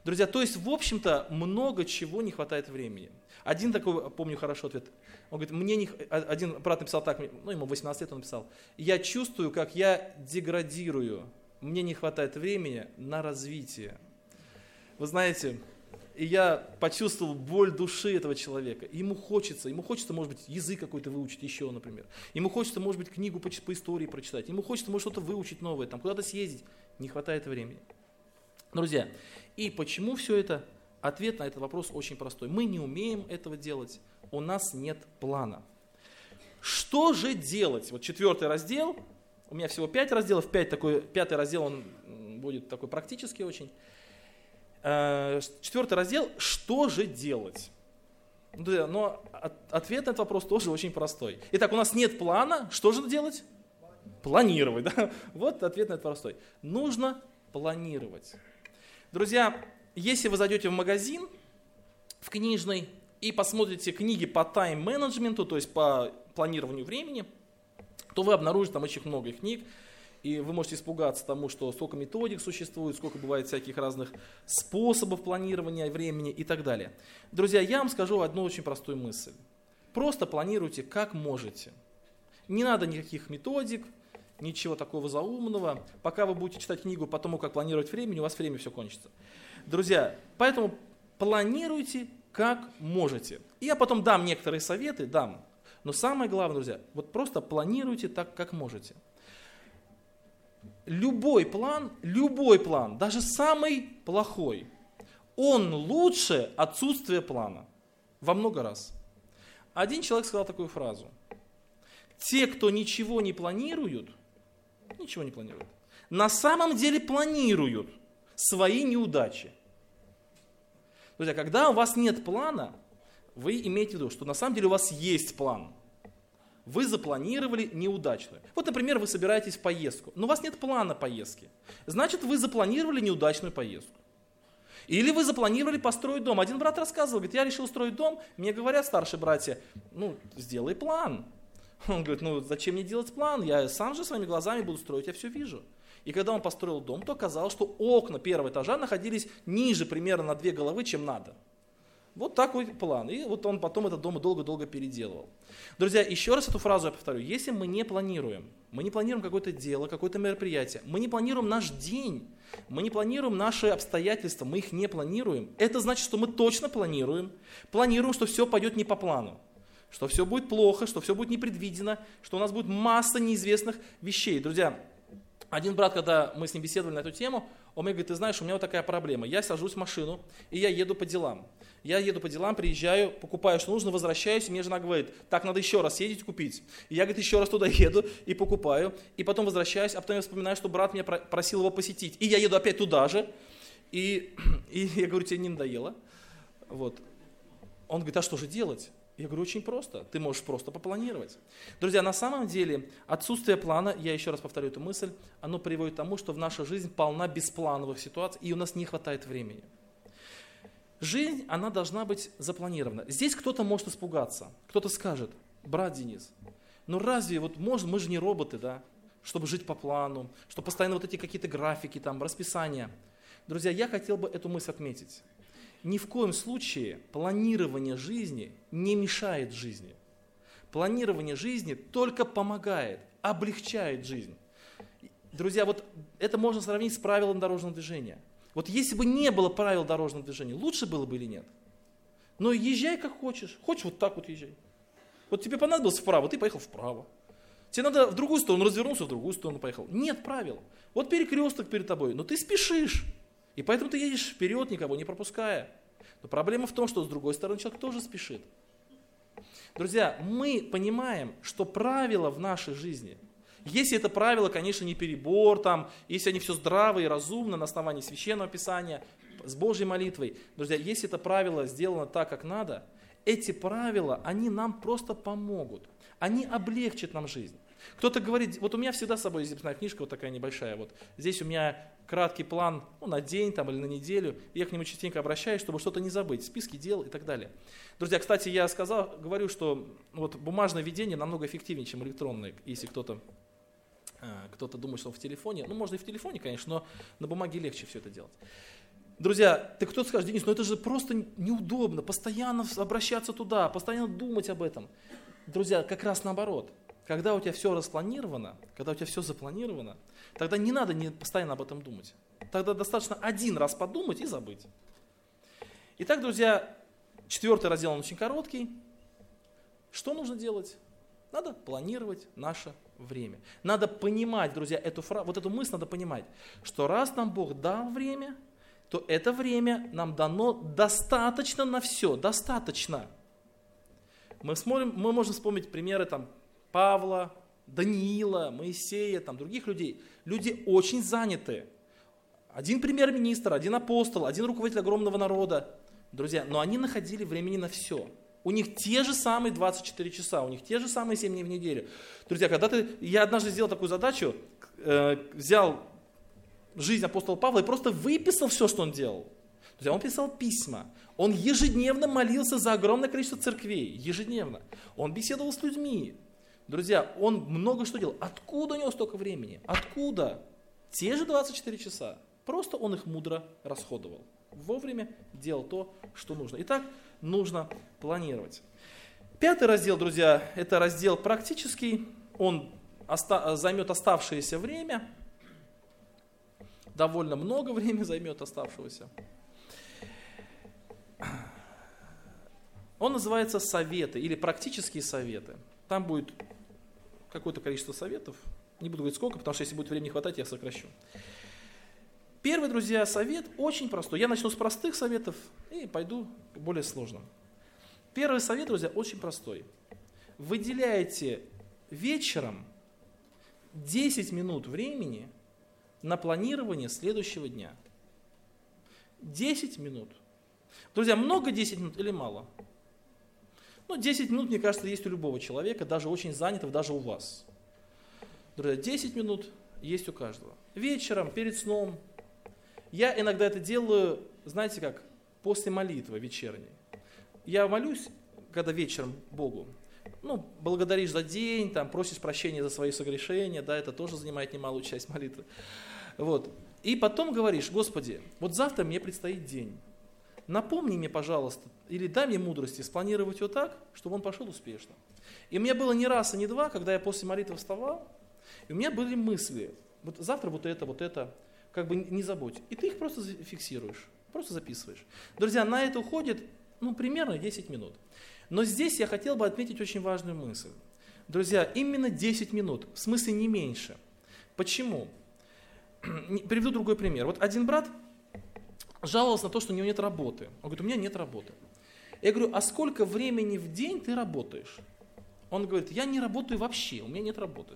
Друзья, то есть, в общем-то, много чего не хватает времени. Один такой, помню хорошо ответ, он говорит, мне не... один брат написал так, ну ему восемнадцать лет он написал, я чувствую, как я деградирую, мне не хватает времени на развитие. Вы знаете, и я почувствовал боль души этого человека. Ему хочется, ему хочется, может быть, язык какой-то выучить еще, например. Ему хочется, может быть, книгу по, по истории прочитать. Ему хочется, может, что-то выучить новое, там, куда-то съездить. Не хватает времени. Друзья, и почему все это? Ответ на этот вопрос очень простой. Мы не умеем этого делать, у нас нет плана. Что же делать? Вот четвертый раздел, у меня всего пять разделов, пять такой, пятый раздел, он будет такой практический очень. Четвертый раздел, что же делать? Друзья, но ответ на этот вопрос тоже очень простой. Итак, у нас нет плана, что же делать? Планировать. Да? Вот ответ на этот простой. Нужно планировать. Друзья, если вы зайдете в магазин, в книжный, и посмотрите книги по тайм-менеджменту, то есть по планированию времени, то вы обнаружите там очень много книг, и вы можете испугаться тому, что сколько методик существует, сколько бывает всяких разных способов планирования времени и так далее. Друзья, я вам скажу одну очень простую мысль. Просто планируйте как можете. Не надо никаких методик, ничего такого заумного. Пока вы будете читать книгу по тому, как планировать время, у вас время все кончится. Друзья, поэтому планируйте как можете. И я потом дам некоторые советы, дам. Но самое главное, друзья, вот просто планируйте так, как можете. Любой план, любой план, даже самый плохой, он лучше отсутствия плана. Во много раз. Один человек сказал такую фразу. Те, кто ничего не планируют, ничего не планируют, на самом деле планируют свои неудачи. Друзья, когда у вас нет плана, вы имеете в виду, что на самом деле у вас есть план. Вы запланировали неудачную. Вот, например, вы собираетесь в поездку, но у вас нет плана поездки. Значит, вы запланировали неудачную поездку. Или вы запланировали построить дом. Один брат рассказывал, говорит, я решил строить дом, мне говорят старшие братья, ну, сделай план. Он говорит, ну, зачем мне делать план? Я сам же своими глазами буду строить, я все вижу. И когда он построил дом, то оказалось, что окна первого этажа находились ниже примерно на две головы, чем надо. Вот такой план. И вот он потом этот дом долго-долго переделывал. Друзья, еще раз эту фразу я повторю. Если мы не планируем, мы не планируем какое-то дело, какое-то мероприятие, мы не планируем наш день, мы не планируем наши обстоятельства, мы их не планируем, это значит, что мы точно планируем, планируем, что все пойдет не по плану, что все будет плохо, что все будет непредвидено, что у нас будет масса неизвестных вещей. Друзья, один брат, когда мы с ним беседовали на эту тему, он мне говорит, ты знаешь, у меня вот такая проблема. Я сажусь в машину, и я еду по делам. Я еду по делам, приезжаю, покупаю, что нужно, возвращаюсь, и мне жена говорит, так, надо еще раз съездить купить. И я, говорит, еще раз туда еду и покупаю, и потом возвращаюсь, а потом я вспоминаю, что брат меня просил его посетить. И я еду опять туда же, и, и я говорю, тебе не надоело? Вот. Он говорит, а что же делать? Я говорю, очень просто. Ты можешь просто попланировать. Друзья, на самом деле отсутствие плана, я еще раз повторю эту мысль, оно приводит к тому, что в наша жизнь полна бесплановых ситуаций, и у нас не хватает времени. Жизнь, она должна быть запланирована. Здесь кто-то может испугаться. Кто-то скажет, брат Денис, ну разве вот можно, мы же не роботы, да, чтобы жить по плану, чтобы постоянно вот эти какие-то графики, там, расписания. Друзья, я хотел бы эту мысль отметить. Ни в коем случае планирование жизни не мешает жизни. Планирование жизни только помогает, облегчает жизнь. Друзья, вот это можно сравнить с правилом дорожного движения. Вот если бы не было правил дорожного движения, лучше было бы или нет? Но езжай как хочешь. Хочешь вот так вот езжай. Вот тебе понадобилось вправо, ты поехал вправо. Тебе надо в другую сторону, развернулся, в другую сторону поехал. Нет правил. Вот перекресток перед тобой, но ты спешишь. И поэтому ты едешь вперед, никого не пропуская. Но проблема в том, что с другой стороны человек тоже спешит. Друзья, мы понимаем, что правила в нашей жизни, если это правило, конечно, не перебор, там, если они все здраво и разумно на основании Священного Писания, с Божьей молитвой, друзья, если это правило сделано так, как надо, эти правила, они нам просто помогут, они облегчат нам жизнь. Кто-то говорит, вот у меня всегда с собой есть записная книжка, вот такая небольшая, вот здесь у меня краткий план, ну, на день там, или на неделю, и я к нему частенько обращаюсь, чтобы что-то не забыть, списки дел и так далее. Друзья, кстати, я сказал, говорю, что вот бумажное ведение намного эффективнее, чем электронное, если кто-то, кто-то думает, что он в телефоне, ну, можно и в телефоне, конечно, но на бумаге легче все это делать. Друзья, ты кто-то скажет: Денис, ну это же просто неудобно, постоянно обращаться туда, постоянно думать об этом. Друзья, как раз наоборот. Когда у тебя все распланировано, когда у тебя все запланировано, тогда не надо не постоянно об этом думать. Тогда достаточно один раз подумать и забыть. Итак, друзья, четвертый раздел, он очень короткий. Что нужно делать? Надо планировать наше время. Надо понимать, друзья, эту фразу, вот эту мысль надо понимать, что раз нам Бог дал время, то это время нам дано достаточно на все, достаточно. Мы, смотрим, мы можем вспомнить примеры там, Павла, Даниила, Моисея, там, других людей. Люди очень заняты. Один премьер-министр, один апостол, один руководитель огромного народа. Друзья, но они находили времени на все. У них те же самые двадцать четыре часа, у них те же самые семь дней в неделю. Друзья, когда ты, я однажды сделал такую задачу, э, взял жизнь апостола Павла и просто выписал все, что он делал. Друзья, он писал письма, он ежедневно молился за огромное количество церквей, ежедневно. Он беседовал с людьми. Друзья, он много что делал. Откуда у него столько времени? Откуда? Те же двадцать четыре часа. Просто он их мудро расходовал. Вовремя делал то, что нужно. Итак, нужно планировать. Пятый раздел, друзья, это раздел практический. Он оста- займет оставшееся время. Довольно много времени займет оставшегося. Он называется советы или практические советы. Там будет какое-то количество советов. Не буду говорить сколько, потому что если будет времени хватать, я сокращу. Первый, друзья, совет очень простой. Я начну с простых советов и пойду к более сложным. Первый совет, друзья, очень простой. Выделяйте вечером десять минут времени на планирование следующего дня. десять минут. Друзья, много десять минут или мало? Ну, десять минут, мне кажется, есть у любого человека, даже очень занятого, даже у вас. Друзья, десять минут есть у каждого. Вечером, перед сном. Я иногда это делаю, знаете как, после молитвы вечерней. Я молюсь, когда вечером Богу, ну, благодаришь за день, там, просишь прощения за свои согрешения, да, это тоже занимает немалую часть молитвы. Вот. И потом говоришь: Господи, вот завтра мне предстоит день. Напомни мне, пожалуйста, или дай мне мудрости спланировать его так, чтобы он пошел успешно. И у меня было не раз и не два, когда я после молитвы вставал, и у меня были мысли: вот завтра вот это, вот это, как бы не забудь. И ты их просто фиксируешь, просто записываешь. Друзья, на это уходит, ну, примерно десять минут. Но здесь я хотел бы отметить очень важную мысль. Друзья, именно десять минут, в смысле не меньше. Почему? Приведу другой пример. Вот один брат жаловался на то, что у него нет работы. Он говорит: у меня нет работы. Я говорю: а сколько времени в день ты работаешь? Он говорит: я не работаю вообще, у меня нет работы.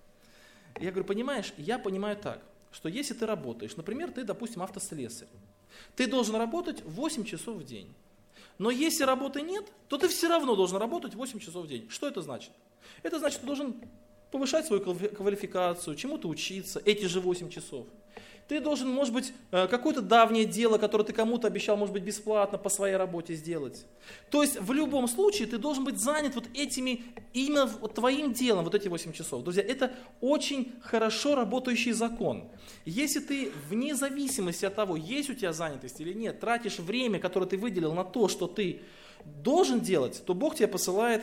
Я говорю: понимаешь, я понимаю так, что если ты работаешь, например, ты, допустим, автослесарь, ты должен работать восемь часов в день. Но если работы нет, то ты все равно должен работать восемь часов в день. Что это значит? Это значит, ты должен повышать свою квалификацию, чему-то учиться, эти же восемь часов. Ты должен, может быть, какое-то давнее дело, которое ты кому-то обещал, может быть, бесплатно по своей работе сделать. То есть в любом случае ты должен быть занят вот этими, именно вот твоим делом, вот эти восемь часов. Друзья, это очень хорошо работающий закон. Если ты вне зависимости от того, есть у тебя занятость или нет, тратишь время, которое ты выделил на то, что ты должен делать, то Бог тебе посылает,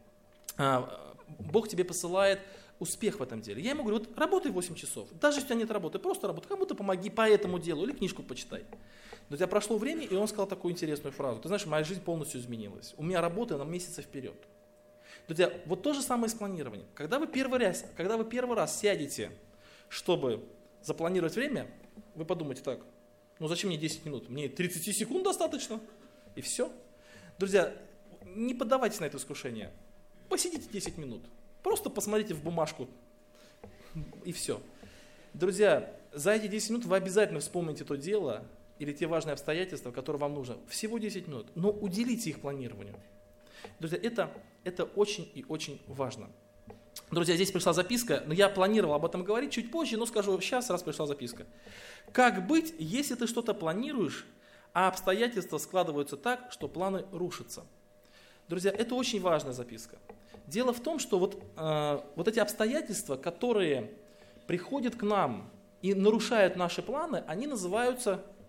Бог тебе посылает успех в этом деле. Я ему говорю: вот работай восемь часов, даже если у тебя нет работы, просто работай, кому-то помоги по этому делу или книжку почитай. Но у тебя прошло время, и он сказал такую интересную фразу: ты знаешь, моя жизнь полностью изменилась, у меня работа на месяцы вперед. Друзья, вот то же самое с планированием. Когда вы первый раз, когда вы первый раз сядете, чтобы запланировать время, вы подумаете: так, ну зачем мне десять минут, мне тридцать секунд достаточно, и все. Друзья, не поддавайтесь на это искушение, посидите десять минут. Просто посмотрите в бумажку, и все. Друзья, за эти десять минут вы обязательно вспомните то дело или те важные обстоятельства, которые вам нужно. Всего десять минут, но уделите их планированию. Друзья, это, это очень и очень важно. Друзья, здесь пришла записка, но я планировал об этом говорить чуть позже, но скажу сейчас, раз пришла записка. Как быть, если ты что-то планируешь, а обстоятельства складываются так, что планы рушатся? Друзья, это очень важная записка. Дело в том, что вот, э, вот эти обстоятельства, которые приходят к нам и нарушают наши планы, они называются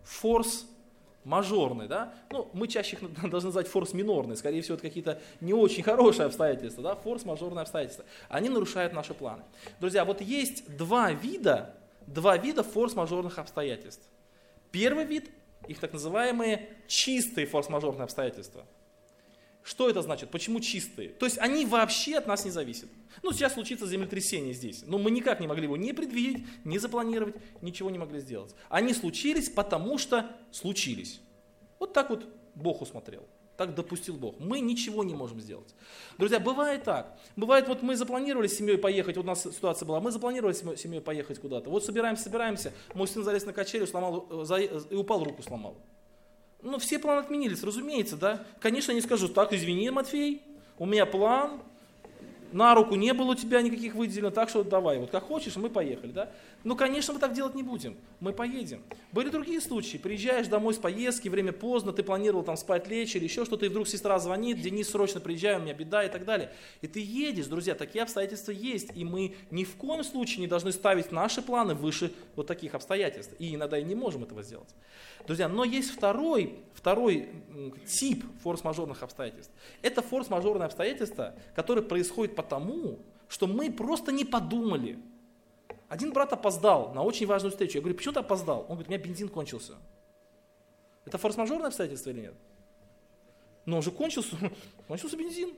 форс-мажорные, да? Ну, мы чаще их должны называть форс-минорные, скорее всего, это какие-то не очень хорошие обстоятельства, да? Форс-мажорные обстоятельства. Они нарушают наши планы. Друзья, вот есть два вида, два вида форс-мажорных обстоятельств. Первый вид, их так называемые чистые форс-мажорные обстоятельства. Что это значит? Почему чистые? То есть они вообще от нас не зависят. Ну, сейчас случится землетрясение здесь, но мы никак не могли его ни предвидеть, ни запланировать, ничего не могли сделать. Они случились, потому что случились. Вот так вот Бог усмотрел, так допустил Бог. Мы ничего не можем сделать. Друзья, бывает так. Бывает, вот мы запланировали с семьей поехать, вот у нас ситуация была, мы запланировали с семьей поехать куда-то. Вот собираемся, собираемся, мой сын залез на качелю, сломал, и упал, руку сломал. Ну, все планы отменились, разумеется, да. Конечно, я не скажу, так, извини, Матфей, у меня план, на руку не было у тебя никаких выделено, так что давай, вот как хочешь, мы поехали, да. Ну, конечно, мы так делать не будем, мы поедем. Были другие случаи, приезжаешь домой с поездки, время поздно, ты планировал там спать, лечь или еще что-то, и вдруг сестра звонит, Денис, срочно приезжай, у меня беда и так далее. И ты едешь, друзья, такие обстоятельства есть, и мы ни в коем случае не должны ставить наши планы выше вот таких обстоятельств, и иногда и не можем этого сделать. Друзья, но есть второй, второй тип форс-мажорных обстоятельств. Это форс-мажорные обстоятельства, которые происходят потому, что мы просто не подумали. Один брат опоздал на очень важную встречу. Я говорю, почему ты опоздал? Он говорит, у меня бензин кончился. Это форс-мажорное обстоятельство или нет? Но он же кончился, кончился бензин.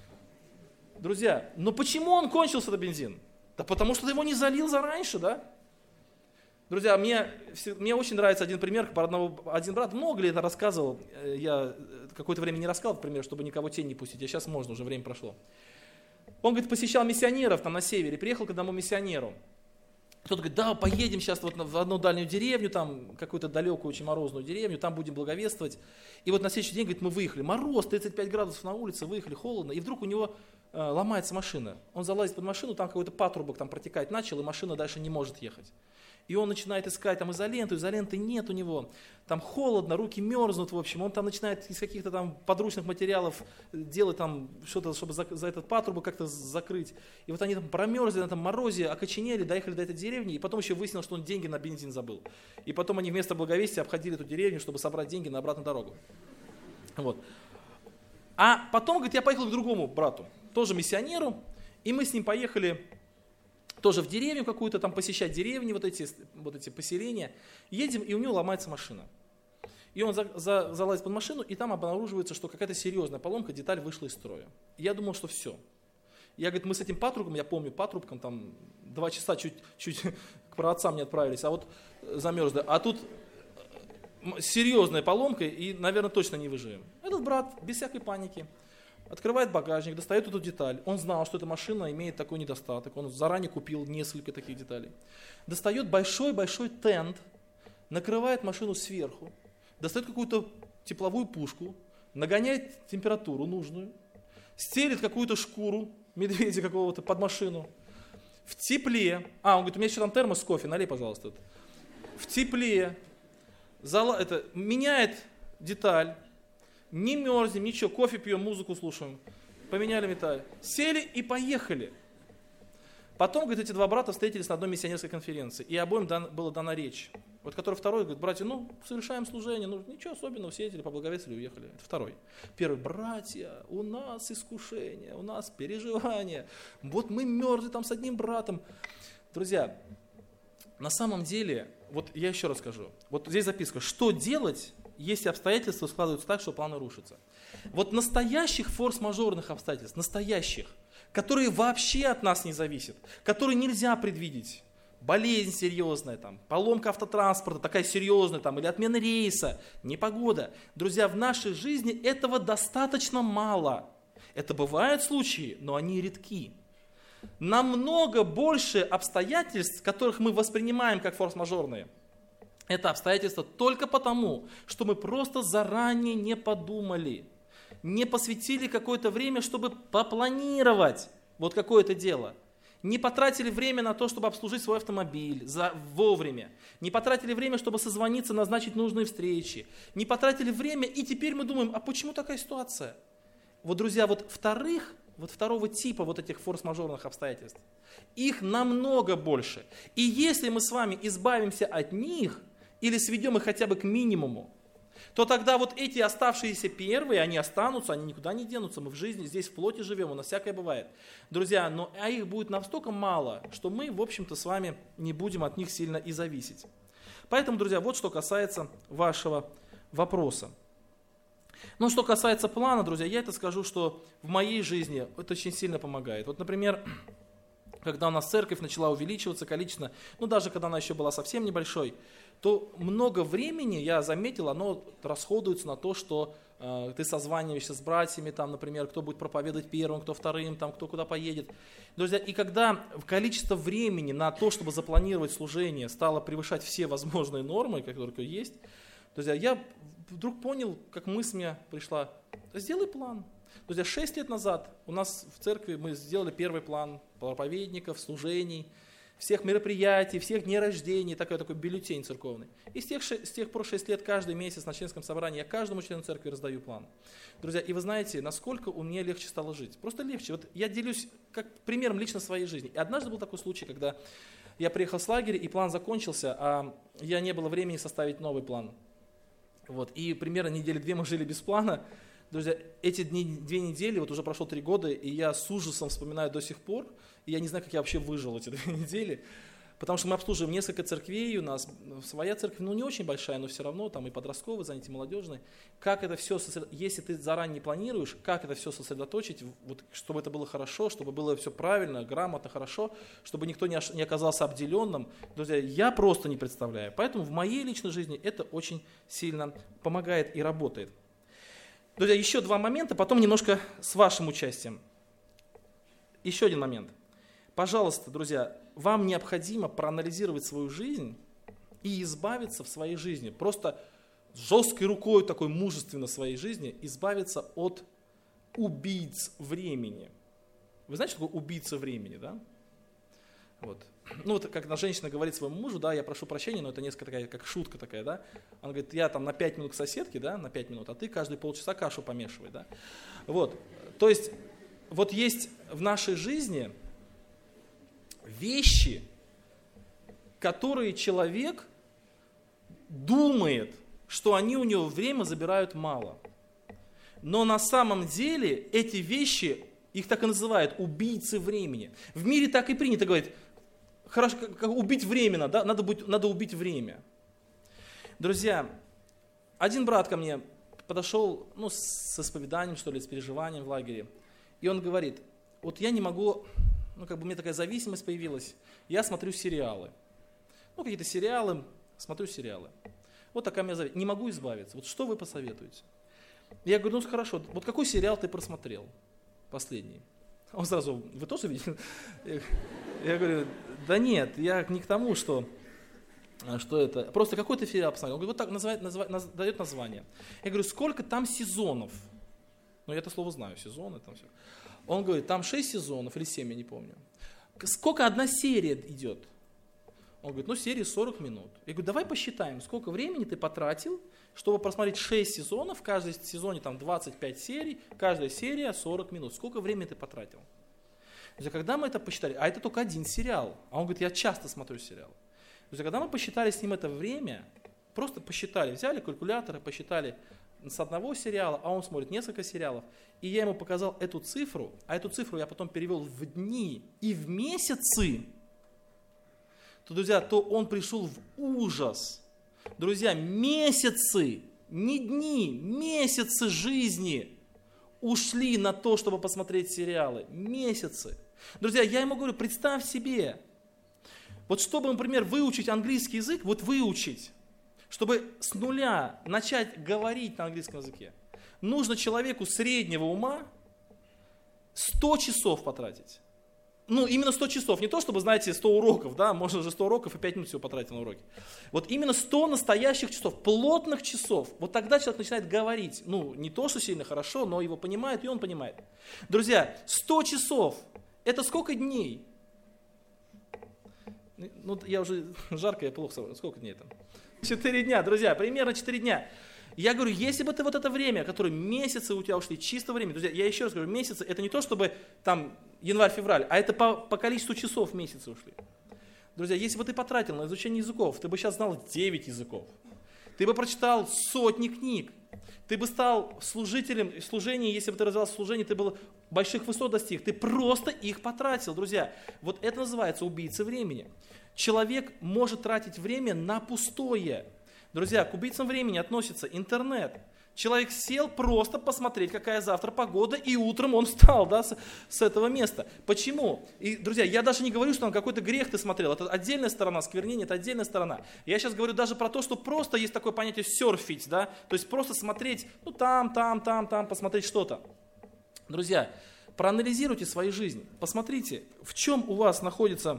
Друзья, но почему он кончился, этот бензин? Да потому что ты его не залил зараньше, да? Друзья, мне, мне очень нравится один пример, про одного, один брат много лет рассказывал, я какое-то время не рассказывал, пример, чтобы никого тень не пустить, а сейчас можно, уже время прошло. Он, говорит, посещал миссионеров там на севере, приехал к одному миссионеру. Кто-то говорит, да, поедем сейчас вот в одну дальнюю деревню, там какую-то далекую, очень морозную деревню, там будем благовествовать. И вот на следующий день, говорит, мы выехали, мороз, тридцать пять градусов на улице, выехали, холодно, и вдруг у него э, ломается машина. Он залазит под машину, там какой-то патрубок там протекать начал, и машина дальше не может ехать. И он начинает искать там изоленту, изоленты нет у него, там холодно, руки мерзнут, в общем, он там начинает из каких-то там подручных материалов делать там что-то, чтобы за, за этот патрубок как-то закрыть. И вот они там промерзли на этом морозе, окоченели, доехали до этой деревни, и потом еще выяснилось, что он деньги на бензин забыл. И потом они вместо благовестия обходили эту деревню, чтобы собрать деньги на обратную дорогу. Вот. А потом, говорит, я поехал к другому брату, тоже миссионеру, и мы с ним поехали тоже в деревню какую-то, там посещать деревни, вот эти, вот эти поселения. Едем, и у него ломается машина. И он за, за, залазит под машину, и там обнаруживается, что какая-то серьезная поломка, деталь вышла из строя. Я думал, что все. Я, говорит, мы с этим патрубком, я помню, патрубком, там два часа чуть, чуть к праотцам не отправились, а вот замерзли. А тут серьезная поломка, и, наверное, точно не выживем. Этот брат, без всякой паники, открывает багажник, достает эту деталь. Он знал, что эта машина имеет такой недостаток. Он заранее купил несколько таких деталей. Достает большой-большой тент, накрывает машину сверху, достает какую-то тепловую пушку, нагоняет температуру нужную, стелит какую-то шкуру медведя какого-то под машину. В тепле. А, он говорит, у меня еще там термос с кофе, налей, пожалуйста. В тепле. Зала, это, меняет деталь. Не мерзнем, ничего, кофе пьем, музыку слушаем. Поменяли металл. Сели и поехали. Потом, говорит, эти два брата встретились на одной миссионерской конференции. И обоим дан, была дана речь. Вот который второй говорит, братья, ну, совершаем служение, ну, ничего особенного, встретили, поблаговествовали и уехали. Это второй. Первый, братья, у нас искушение, у нас переживания. Вот мы мерзли там с одним братом. Друзья, на самом деле, вот я еще раз скажу. Вот здесь записка, что делать, если обстоятельства складываются так, что планы рушатся. Вот настоящих форс-мажорных обстоятельств, настоящих, которые вообще от нас не зависят, которые нельзя предвидеть, болезнь серьезная, там, поломка автотранспорта такая серьезная, там, или отмена рейса, непогода. Друзья, в нашей жизни этого достаточно мало. Это бывают случаи, но они редки. Намного больше обстоятельств, которых мы воспринимаем как форс-мажорные. Это обстоятельства только потому, что мы просто заранее не подумали, не посвятили какое-то время, чтобы попланировать вот какое-то дело. Не потратили время на то, чтобы обслужить свой автомобиль за, вовремя. Не потратили время, чтобы созвониться, назначить нужные встречи. Не потратили время, и теперь мы думаем, а почему такая ситуация? Вот, друзья, вот вторых, вот второго типа вот этих форс-мажорных обстоятельств, их намного больше. И если мы с вами избавимся от них, или сведем их хотя бы к минимуму, то тогда вот эти оставшиеся первые, они останутся, они никуда не денутся. Мы в жизни здесь в плоти живем, у нас всякое бывает. Друзья, но а их будет настолько мало, что мы, в общем-то, с вами не будем от них сильно и зависеть. Поэтому, друзья, вот что касается вашего вопроса. Ну, что касается плана, друзья, я это скажу, что в моей жизни это очень сильно помогает. Вот, например, когда у нас церковь начала увеличиваться количественно, ну, даже когда она еще была совсем небольшой, то много времени, я заметил, оно расходуется на то, что э, ты созваниваешься с братьями, там, например, кто будет проповедовать первым, кто вторым, там, кто куда поедет. Друзья, и когда количество времени на то, чтобы запланировать служение, стало превышать все возможные нормы, которые только есть, друзья, я вдруг понял, как мысль мне пришла: сделай план. Друзья, шесть лет назад у нас в церкви мы сделали первый план проповедников, служений, всех мероприятий, всех дней рождения, такой, такой бюллетень церковный. И с тех, с тех пор шесть лет каждый месяц на членском собрании я каждому члену церкви раздаю план. Друзья, и вы знаете, насколько у меня легче стало жить. Просто легче. Вот я делюсь как примером лично своей жизни. И однажды был такой случай, когда я приехал с лагеря, и план закончился, а я не было времени составить новый план. Вот. И примерно недели две мы жили без плана. Друзья, эти дни, две недели, вот уже прошло три года, и я с ужасом вспоминаю до сих пор, и я не знаю, как я вообще выжил эти две недели, потому что мы обслуживаем несколько церквей, у нас своя церковь, ну не очень большая, но все равно, там и подростковые занятия, молодежные. Как это все, сосред... если ты заранее не планируешь, как это все сосредоточить, вот, чтобы это было хорошо, чтобы было все правильно, грамотно, хорошо, чтобы никто не, ош... не оказался обделенным, друзья, я просто не представляю. Поэтому в моей личной жизни это очень сильно помогает и работает. Друзья, еще два момента, потом немножко с вашим участием. Еще один момент. Пожалуйста, друзья, вам необходимо проанализировать свою жизнь и избавиться в своей жизни, просто жесткой рукой, такой мужественно своей жизни, избавиться от убийц времени. Вы знаете, что такое убийца времени, да? Вот. Ну вот, когда женщина говорит своему мужу, да, я прошу прощения, но это несколько такая, как шутка такая, да. Она говорит, я там на пять минут к соседке, да, на пять минут, а ты каждые полчаса кашу помешивай, да. Вот, то есть, вот есть в нашей жизни вещи, которые человек думает, что они у него время забирают мало. Но на самом деле эти вещи, их так и называют, убийцы времени. В мире так и принято говорить, хорошо, как убить время, да? надо, быть, надо убить время. Друзья, один брат ко мне подошел, ну, с исповеданием, что ли, с переживанием в лагере, и он говорит, вот я не могу, ну, как бы у меня такая зависимость появилась, я смотрю сериалы. Ну, какие-то сериалы, смотрю сериалы. Вот такая у меня зависимость, не могу избавиться. Вот что вы посоветуете? Я говорю, ну, хорошо, вот какой сериал ты просмотрел последний? Он сразу, вы тоже видели? Я говорю, да нет, я не к тому, что, что это, просто какой-то сериал посмотрел. Он говорит, вот так называет, называет, наз, дает название. Я говорю, сколько там сезонов? Ну, я это слово знаю, сезоны там все. Он говорит, там шесть сезонов или семь, я не помню. Сколько одна серия идет? Он говорит, ну, серия сорок минут. Я говорю, давай посчитаем, сколько времени ты потратил, чтобы просмотреть шесть сезонов, в каждом сезоне там двадцать пять серий, каждая серия сорок минут. Сколько времени ты потратил? Друзья, когда мы это посчитали, а это только один сериал, а он говорит, я часто смотрю сериал. Друзья, когда мы посчитали с ним это время, просто посчитали, взяли калькуляторы, посчитали с одного сериала, а он смотрит несколько сериалов, и я ему показал эту цифру, а эту цифру я потом перевел в дни и в месяцы, то, друзья, то он пришел в ужас. Друзья, месяцы, не дни, месяцы жизни ушли на то, чтобы посмотреть сериалы. Месяцы. Друзья, я ему говорю, представь себе, вот чтобы, например, выучить английский язык, вот выучить, чтобы с нуля начать говорить на английском языке, нужно человеку среднего ума сто часов потратить. Ну, именно сто часов, не то, чтобы, знаете, сто уроков, да, можно же сто уроков и пять минут всего потратить на уроки. Вот именно сто настоящих часов, плотных часов, вот тогда человек начинает говорить, ну, не то, что сильно хорошо, но его понимает, и он понимает. Друзья, сто часов, это сколько дней? Ну, я уже, жарко, я плохо собрал, сколько дней там? Четыре дня, друзья, примерно четыре дня. Я говорю, если бы ты вот это время, которое месяцы у тебя ушли, чисто время, друзья, я еще раз говорю, месяцы, это не то, чтобы там январь-февраль, а это по, по количеству часов месяцы ушли. Друзья, если бы ты потратил на изучение языков, ты бы сейчас знал девять языков. Ты бы прочитал сотни книг. Ты бы стал служителем, в служении, если бы ты развивался в служении, ты бы больших высот достиг. Ты просто их потратил, друзья. Вот это называется убийца времени. Человек может тратить время на пустое. Друзья, к убийцам времени относится интернет. Человек сел просто посмотреть, какая завтра погода, и утром он встал, да, с, с этого места. Почему? И, друзья, я даже не говорю, что там какой-то грех ты смотрел. Это отдельная сторона, сквернение, это отдельная сторона. Я сейчас говорю даже про то, что просто есть такое понятие серфить, да, то есть просто смотреть, ну там, там, там, там, посмотреть что-то. Друзья, проанализируйте свою жизнь, посмотрите, в чем у вас находится,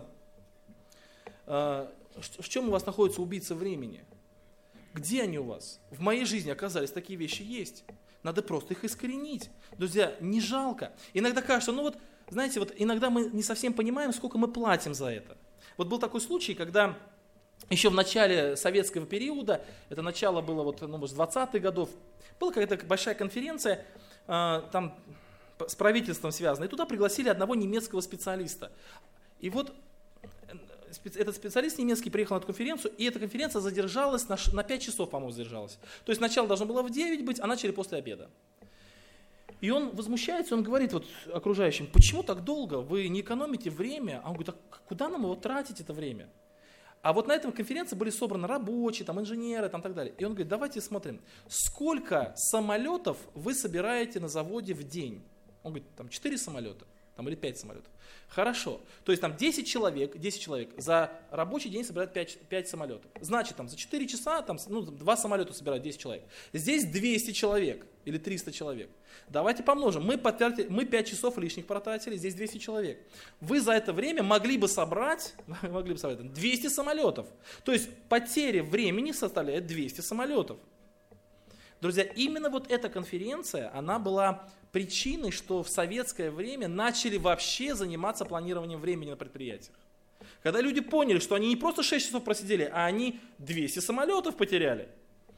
э, в чем у вас находится убийца времени. Где они у вас? В моей жизни оказались такие вещи есть. Надо просто их искоренить. Друзья, не жалко. Иногда кажется, ну вот, знаете, вот иногда мы не совсем понимаем, сколько мы платим за это. Вот был такой случай, когда еще в начале советского периода, это начало было вот, ну, может, двадцатых годов, была какая-то большая конференция, э, там с правительством связана, и туда пригласили одного немецкого специалиста. И вот этот специалист немецкий приехал на эту конференцию, и эта конференция задержалась на, на пять часов, по-моему, задержалась. То есть начало должно было в девять быть, а начали после обеда. И он возмущается, он говорит вот окружающим, почему так долго, вы не экономите время? А он говорит, а куда нам его тратить, это время? А вот на этом конференции были собраны рабочие, там, инженеры, там, так далее. И он говорит, давайте смотрим, сколько самолетов вы собираете на заводе в день? Он говорит, там четыре самолета. Там, или пять самолетов. Хорошо. То есть там десять человек, десять человек за рабочий день собирают пять, пять самолетов. Значит, там за четыре часа там, ну, два самолета собирают десять человек. Здесь двести человек или триста человек. Давайте помножим. Мы, потратили, мы пять часов лишних протратили, здесь двести человек. Вы за это время могли бы собрать, могли бы собрать двести самолетов. То есть потеря времени составляет двести самолетов. Друзья, именно вот эта конференция, она была причиной, что в советское время начали вообще заниматься планированием времени на предприятиях. Когда люди поняли, что они не просто шесть часов просидели, а они двести самолетов потеряли.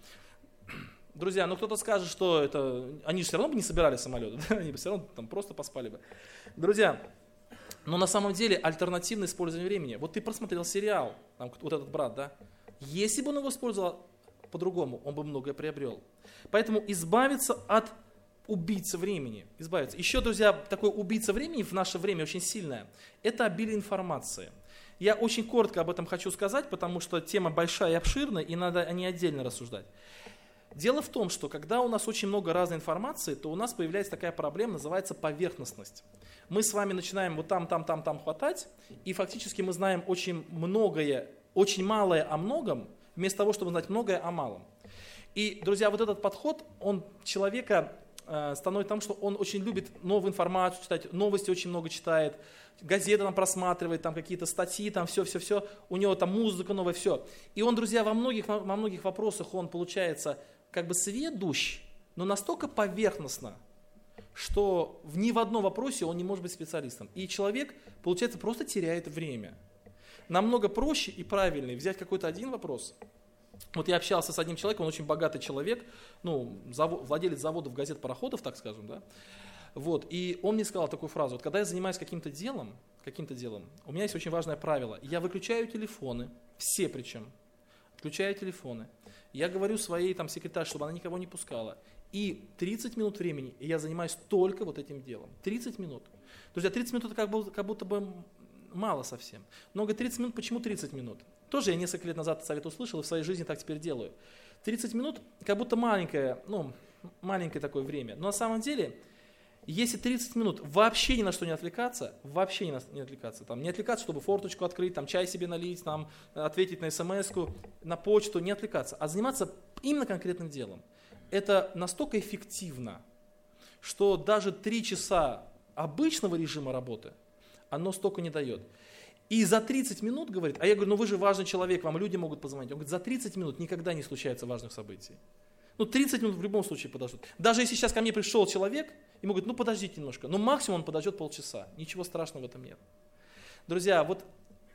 Друзья, ну кто-то скажет, что это, они же все равно бы не собирали самолеты, да? Они бы все равно там просто поспали бы. Друзья, но на самом деле альтернативное использование времени. Вот ты просмотрел сериал, там, вот этот брат, да? Если бы он его использовал по-другому, он бы многое приобрел. Поэтому избавиться от убийцы времени. Избавиться. Еще, друзья, такой убийца времени в наше время очень сильное. Это обилие информации. Я очень коротко об этом хочу сказать, потому что тема большая и обширная, и надо о ней отдельно рассуждать. Дело в том, что когда у нас очень много разной информации, то у нас появляется такая проблема, называется поверхностность. Мы с вами начинаем вот там, там, там, там хватать, и фактически мы знаем очень многое, очень малое о многом, вместо того, чтобы знать многое о малом. И, друзья, вот этот подход, он человека э, становится тем, что он очень любит новую информацию читать, новости очень много читает, газеты там просматривает, там какие-то статьи, там все-все-все, у него там музыка новая, все. И он, друзья, во многих, во многих вопросах он получается как бы сведущ, но настолько поверхностно, что ни в одном вопросе он не может быть специалистом. И человек, получается, просто теряет время. Намного проще и правильнее взять какой-то один вопрос. Вот я общался с одним человеком, он очень богатый человек, ну, завод, владелец заводов, газет, пароходов, так скажем, да. Вот, и он мне сказал такую фразу: вот когда я занимаюсь каким-то делом, каким-то делом, у меня есть очень важное правило. Я выключаю телефоны, все причем, включаю телефоны. Я говорю своей там секретарше, чтобы она никого не пускала. И тридцать минут времени, и я занимаюсь только вот этим делом. тридцать минут. Друзья, тридцать минут это как будто, как будто бы мало совсем. Много тридцать минут, почему тридцать минут? Тоже я несколько лет назад совет услышал и в своей жизни так теперь делаю. тридцать минут как будто маленькое, ну, маленькое такое время. Но на самом деле, если тридцать минут вообще ни на что не отвлекаться, вообще ни на что не отвлекаться, там, не отвлекаться, чтобы форточку открыть, там, чай себе налить, там, ответить на смс-ку, на почту, не отвлекаться, а заниматься именно конкретным делом. Это настолько эффективно, что даже три часа обычного режима работы, оно столько не дает. И за тридцать минут, говорит, а я говорю, ну вы же важный человек, вам люди могут позвонить. Он говорит, за тридцать минут никогда не случается важных событий. Ну тридцать минут в любом случае подождут. Даже если сейчас ко мне пришел человек, ему говорят, ну подождите немножко, ну максимум он подождет полчаса. Ничего страшного в этом нет. Друзья, вот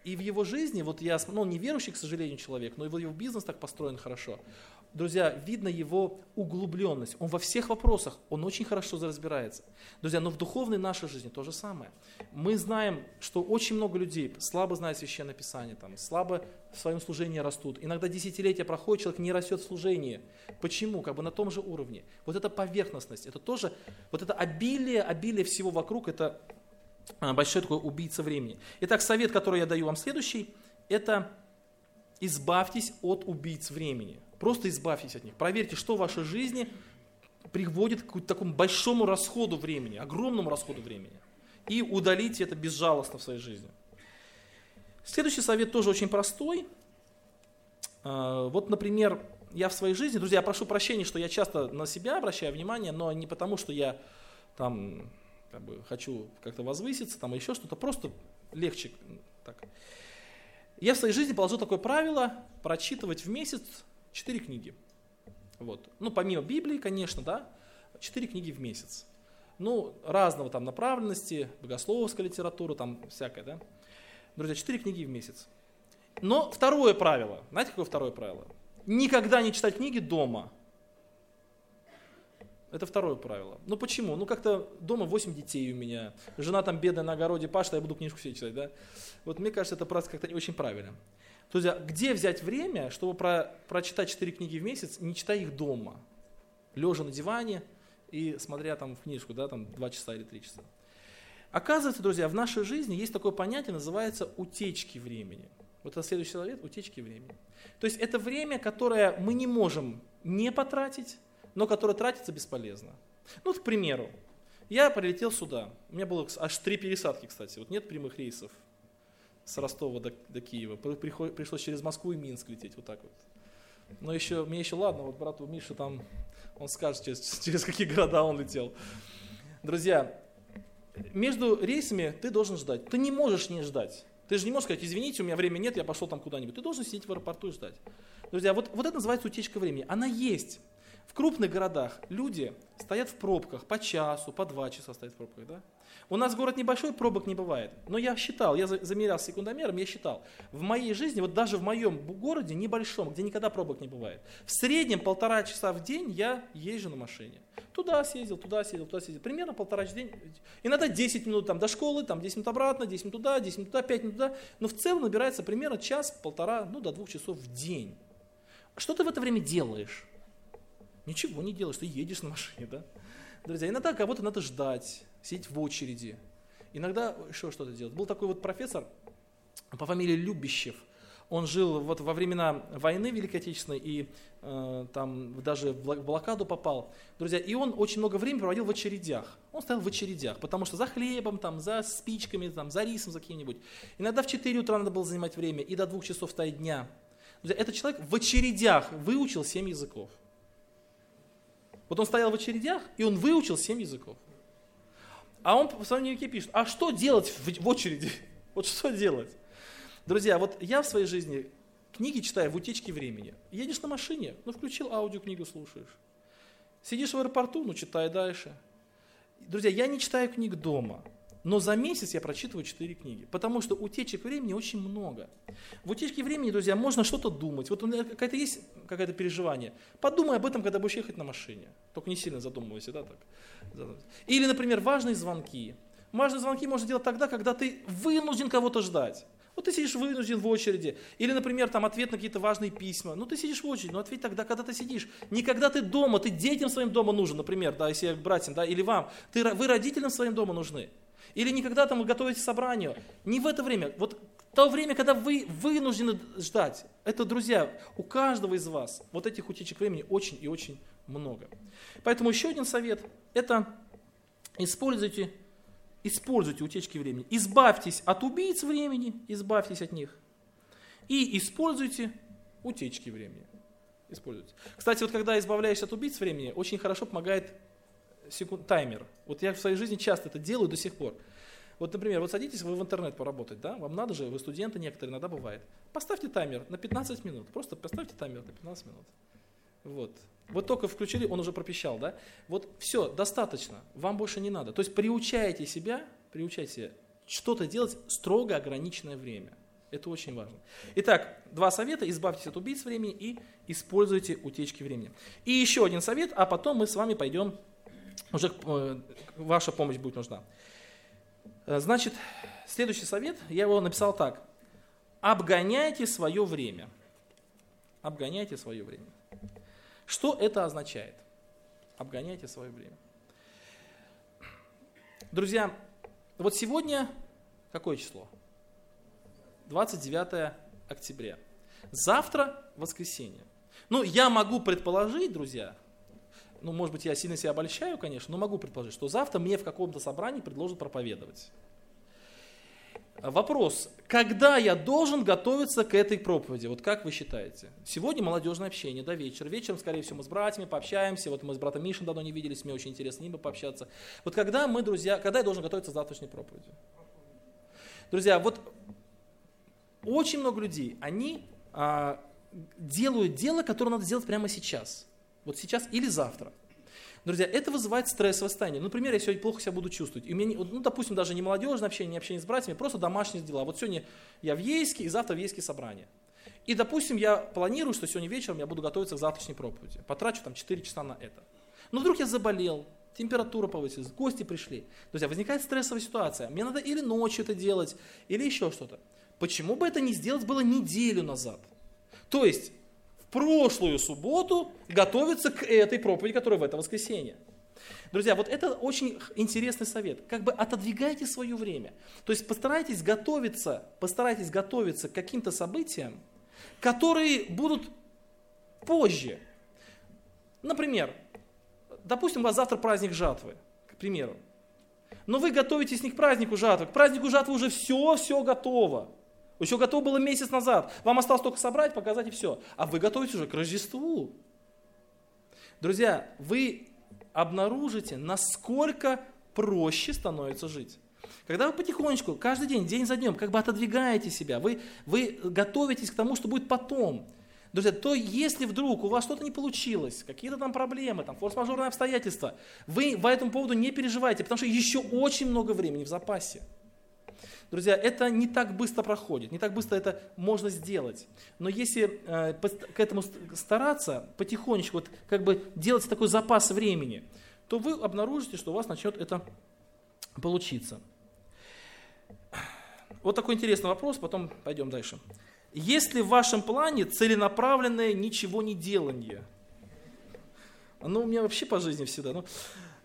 И в его жизни, вот я, ну, он не верующий, к сожалению, человек, но его, его бизнес так построен хорошо. Друзья, видно его углубленность. Он во всех вопросах, он очень хорошо разбирается. Друзья, но в духовной нашей жизни то же самое. Мы знаем, что очень много людей слабо знают Священное Писание, там, слабо в своем служении растут. Иногда десятилетия проходит, человек не растет в служении. Почему? Как бы на том же уровне. Вот эта поверхностность, это тоже, вот это обилие, обилие всего вокруг, это большой такой убийца времени. Итак, совет, который я даю вам следующий, это избавьтесь от убийц времени. Просто избавьтесь от них. Проверьте, что в вашей жизни приводит к такому большому расходу времени, огромному расходу времени. И удалите это безжалостно в своей жизни. Следующий совет тоже очень простой. Вот, например, я в своей жизни, друзья, я прошу прощения, что я часто на себя обращаю внимание, но не потому, что я там как бы хочу как-то возвыситься, там еще что-то, просто легче так. Я в своей жизни положил такое правило прочитывать в месяц четыре книги. Вот. Ну, помимо Библии, конечно, да, четыре книги в месяц. Ну, разного там направленности, богословская литература, там всякое, да. Друзья, четыре книги в месяц. Но второе правило, знаете, какое второе правило? Никогда не читать книги дома. Это второе правило. Ну почему? Ну как-то дома восемь детей у меня, жена там бедная на огороде пашет, а я буду книжку все читать, да? Вот мне кажется, это просто как-то не очень правильно. Друзья, где взять время, чтобы про, прочитать четыре книги в месяц, не читая их дома, лежа на диване и смотря там в книжку, да, там два часа или три часа. Оказывается, друзья, в нашей жизни есть такое понятие, называется утечки времени. Вот это следующий совет, утечки времени. То есть это время, которое мы не можем не потратить, но которое тратится бесполезно. Ну, к примеру, я прилетел сюда, у меня было аж три пересадки, кстати, вот нет прямых рейсов с Ростова до, до Киева, пришлось через Москву и Минск лететь, вот так вот. Но еще, мне еще ладно, вот брату Мише там, он скажет, через, через какие города он летел. Друзья, между рейсами ты должен ждать, ты не можешь не ждать. Ты же не можешь сказать, извините, у меня времени нет, я пошел там куда-нибудь. Ты должен сидеть в аэропорту и ждать. Друзья, вот, вот это называется утечка времени. Она есть. В крупных городах люди стоят в пробках по часу, по два часа стоят в пробках. Да? У нас город небольшой, пробок не бывает. Но я считал, я замерял секундомером, я считал. В моей жизни, вот даже в моем городе небольшом, где никогда пробок не бывает, в среднем полтора часа в день я езжу на машине. Туда съездил, туда съездил, туда съездил. Примерно полтора часа в день. Иногда десять минут там, до школы, там, десять минут обратно, десять минут туда, десять минут туда, пять минут туда. Но в целом набирается примерно час-полтора, ну до двух часов в день. Что ты в это время делаешь? Ничего не делаешь, ты едешь на машине, да? Друзья, иногда кого-то надо ждать, сидеть в очереди. Иногда еще что-то делать. Был такой вот профессор по фамилии Любящев. Он жил вот во времена войны Великой Отечественной и э, там даже в блокаду попал. Друзья, и он очень много времени проводил в очередях. Он стоял в очередях, потому что за хлебом, там, за спичками, там, за рисом, за каким-нибудь. Иногда в четыре утра надо было занимать время и до двух часов стоять дня. Друзья, этот человек в очередях выучил семь языков. Вот он стоял в очередях, и он выучил семь языков. А он в своем дневнике пишет, а что делать в, в очереди? Вот что делать? Друзья, вот я в своей жизни книги читаю в утечке времени. Едешь на машине, ну включил аудиокнигу, слушаешь. Сидишь в аэропорту, ну читай дальше. Друзья, я не читаю книг дома, но за месяц я прочитываю четыре книги, потому что утечек времени очень много. В утечке времени, друзья, можно что-то думать. Вот у меня какая-то есть какое-то переживание. Подумай об этом, когда будешь ехать на машине. Только не сильно задумывайся, да, так. Или, например, важные звонки. Важные звонки можно делать тогда, когда ты вынужден кого-то ждать. Вот ты сидишь вынужден в очереди. Или, например, там ответ на какие-то важные письма. Ну, ты сидишь в очереди, но ответь тогда, когда ты сидишь. Не когда ты дома, ты детям своим дома нужен, например, да, если братьям, да, или вам. Ты, вы родителям своим дома нужны. Или никогда там вы готовитесь к собранию. Не в это время. Вот то время, когда вы вынуждены ждать. Это, друзья, у каждого из вас вот этих утечек времени очень и очень много. Поэтому еще один совет. Это используйте, используйте утечки времени. Избавьтесь от убийц времени, избавьтесь от них. И используйте утечки времени. Используйте. Кстати, вот когда избавляешься от убийц времени, очень хорошо помогает секунд, таймер. Вот я в своей жизни часто это делаю до сих пор. Вот, например, вот садитесь вы в интернет поработать, да? Вам надо же, вы студенты некоторые, иногда бывает. Поставьте таймер на пятнадцать минут, просто поставьте таймер на пятнадцать минут. Вот. Вот только включили, он уже пропищал, да? Вот все, достаточно, вам больше не надо. То есть приучайте себя, приучайте себя что-то делать строго ограниченное время. Это очень важно. Итак, два совета. Избавьтесь от убийц времени и используйте утечки времени. И еще один совет, а потом мы с вами пойдем, уже ваша помощь будет нужна. Значит, следующий совет, я его написал так. Обгоняйте свое время. Обгоняйте свое время. Что это означает? Обгоняйте свое время. Друзья, вот сегодня какое число? двадцать девятое октября. Завтра воскресенье. Ну, я могу предположить, друзья, ну, может быть, я сильно себя обольщаю, конечно, но могу предположить, что завтра мне в каком-то собрании предложат проповедовать. Вопрос, когда я должен готовиться к этой проповеди? Вот как вы считаете? Сегодня молодежное общение до вечера. Вечером, скорее всего, мы с братьями пообщаемся. Вот мы с братом Мишей давно не виделись, мне очень интересно с ним пообщаться. Вот когда мы, друзья, когда я должен готовиться к завтрашней проповеди? Друзья, вот очень много людей, они а, делают дело, которое надо сделать прямо сейчас. Вот сейчас или завтра. Друзья, это вызывает стрессовое состояние. Например, я сегодня плохо себя буду чувствовать. И у меня, ну, допустим, даже не молодежное общение, не общение с братьями, просто домашние дела. Вот сегодня я в Ейске, и завтра в Ейске собрание. И, допустим, я планирую, что сегодня вечером я буду готовиться к завтрашней проповеди. Потрачу там четыре часа на это. Но вдруг я заболел, температура повысилась, гости пришли. Друзья, возникает стрессовая ситуация. Мне надо или ночью это делать, или еще что-то. Почему бы это не сделать было неделю назад? То есть, в прошлую субботу готовиться к этой проповеди, которая в это воскресенье. Друзья, вот это очень интересный совет. Как бы отодвигайте свое время. То есть постарайтесь готовиться, постарайтесь готовиться к каким-то событиям, которые будут позже. Например, допустим, у вас завтра праздник жатвы, к примеру. Но вы готовитесь не к празднику жатвы. К празднику жатвы уже все, все готово. Еще готово было месяц назад. Вам осталось только собрать, показать и все. А вы готовитесь уже к Рождеству. Друзья, вы обнаружите, насколько проще становится жить. Когда вы потихонечку, каждый день, день за днем, как бы отодвигаете себя, вы, вы готовитесь к тому, что будет потом. Друзья, то если вдруг у вас что-то не получилось, какие-то там проблемы, там форс-мажорные обстоятельства, вы по этому поводу не переживайте, потому что еще очень много времени в запасе. Друзья, это не так быстро проходит, не так быстро это можно сделать. Но если э, к этому стараться, потихонечку, вот, как бы делать такой запас времени, то вы обнаружите, что у вас начнет это получиться. Вот такой интересный вопрос, потом пойдем дальше. Есть ли в вашем плане целенаправленное ничего не делание? Оно у меня вообще по жизни всегда. Ну,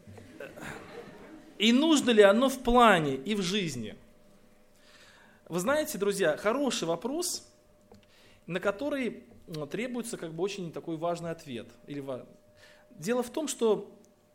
и нужно ли оно в плане и в жизни? Вы знаете, друзья, хороший вопрос, на который требуется как бы очень такой важный ответ. Дело в том, что...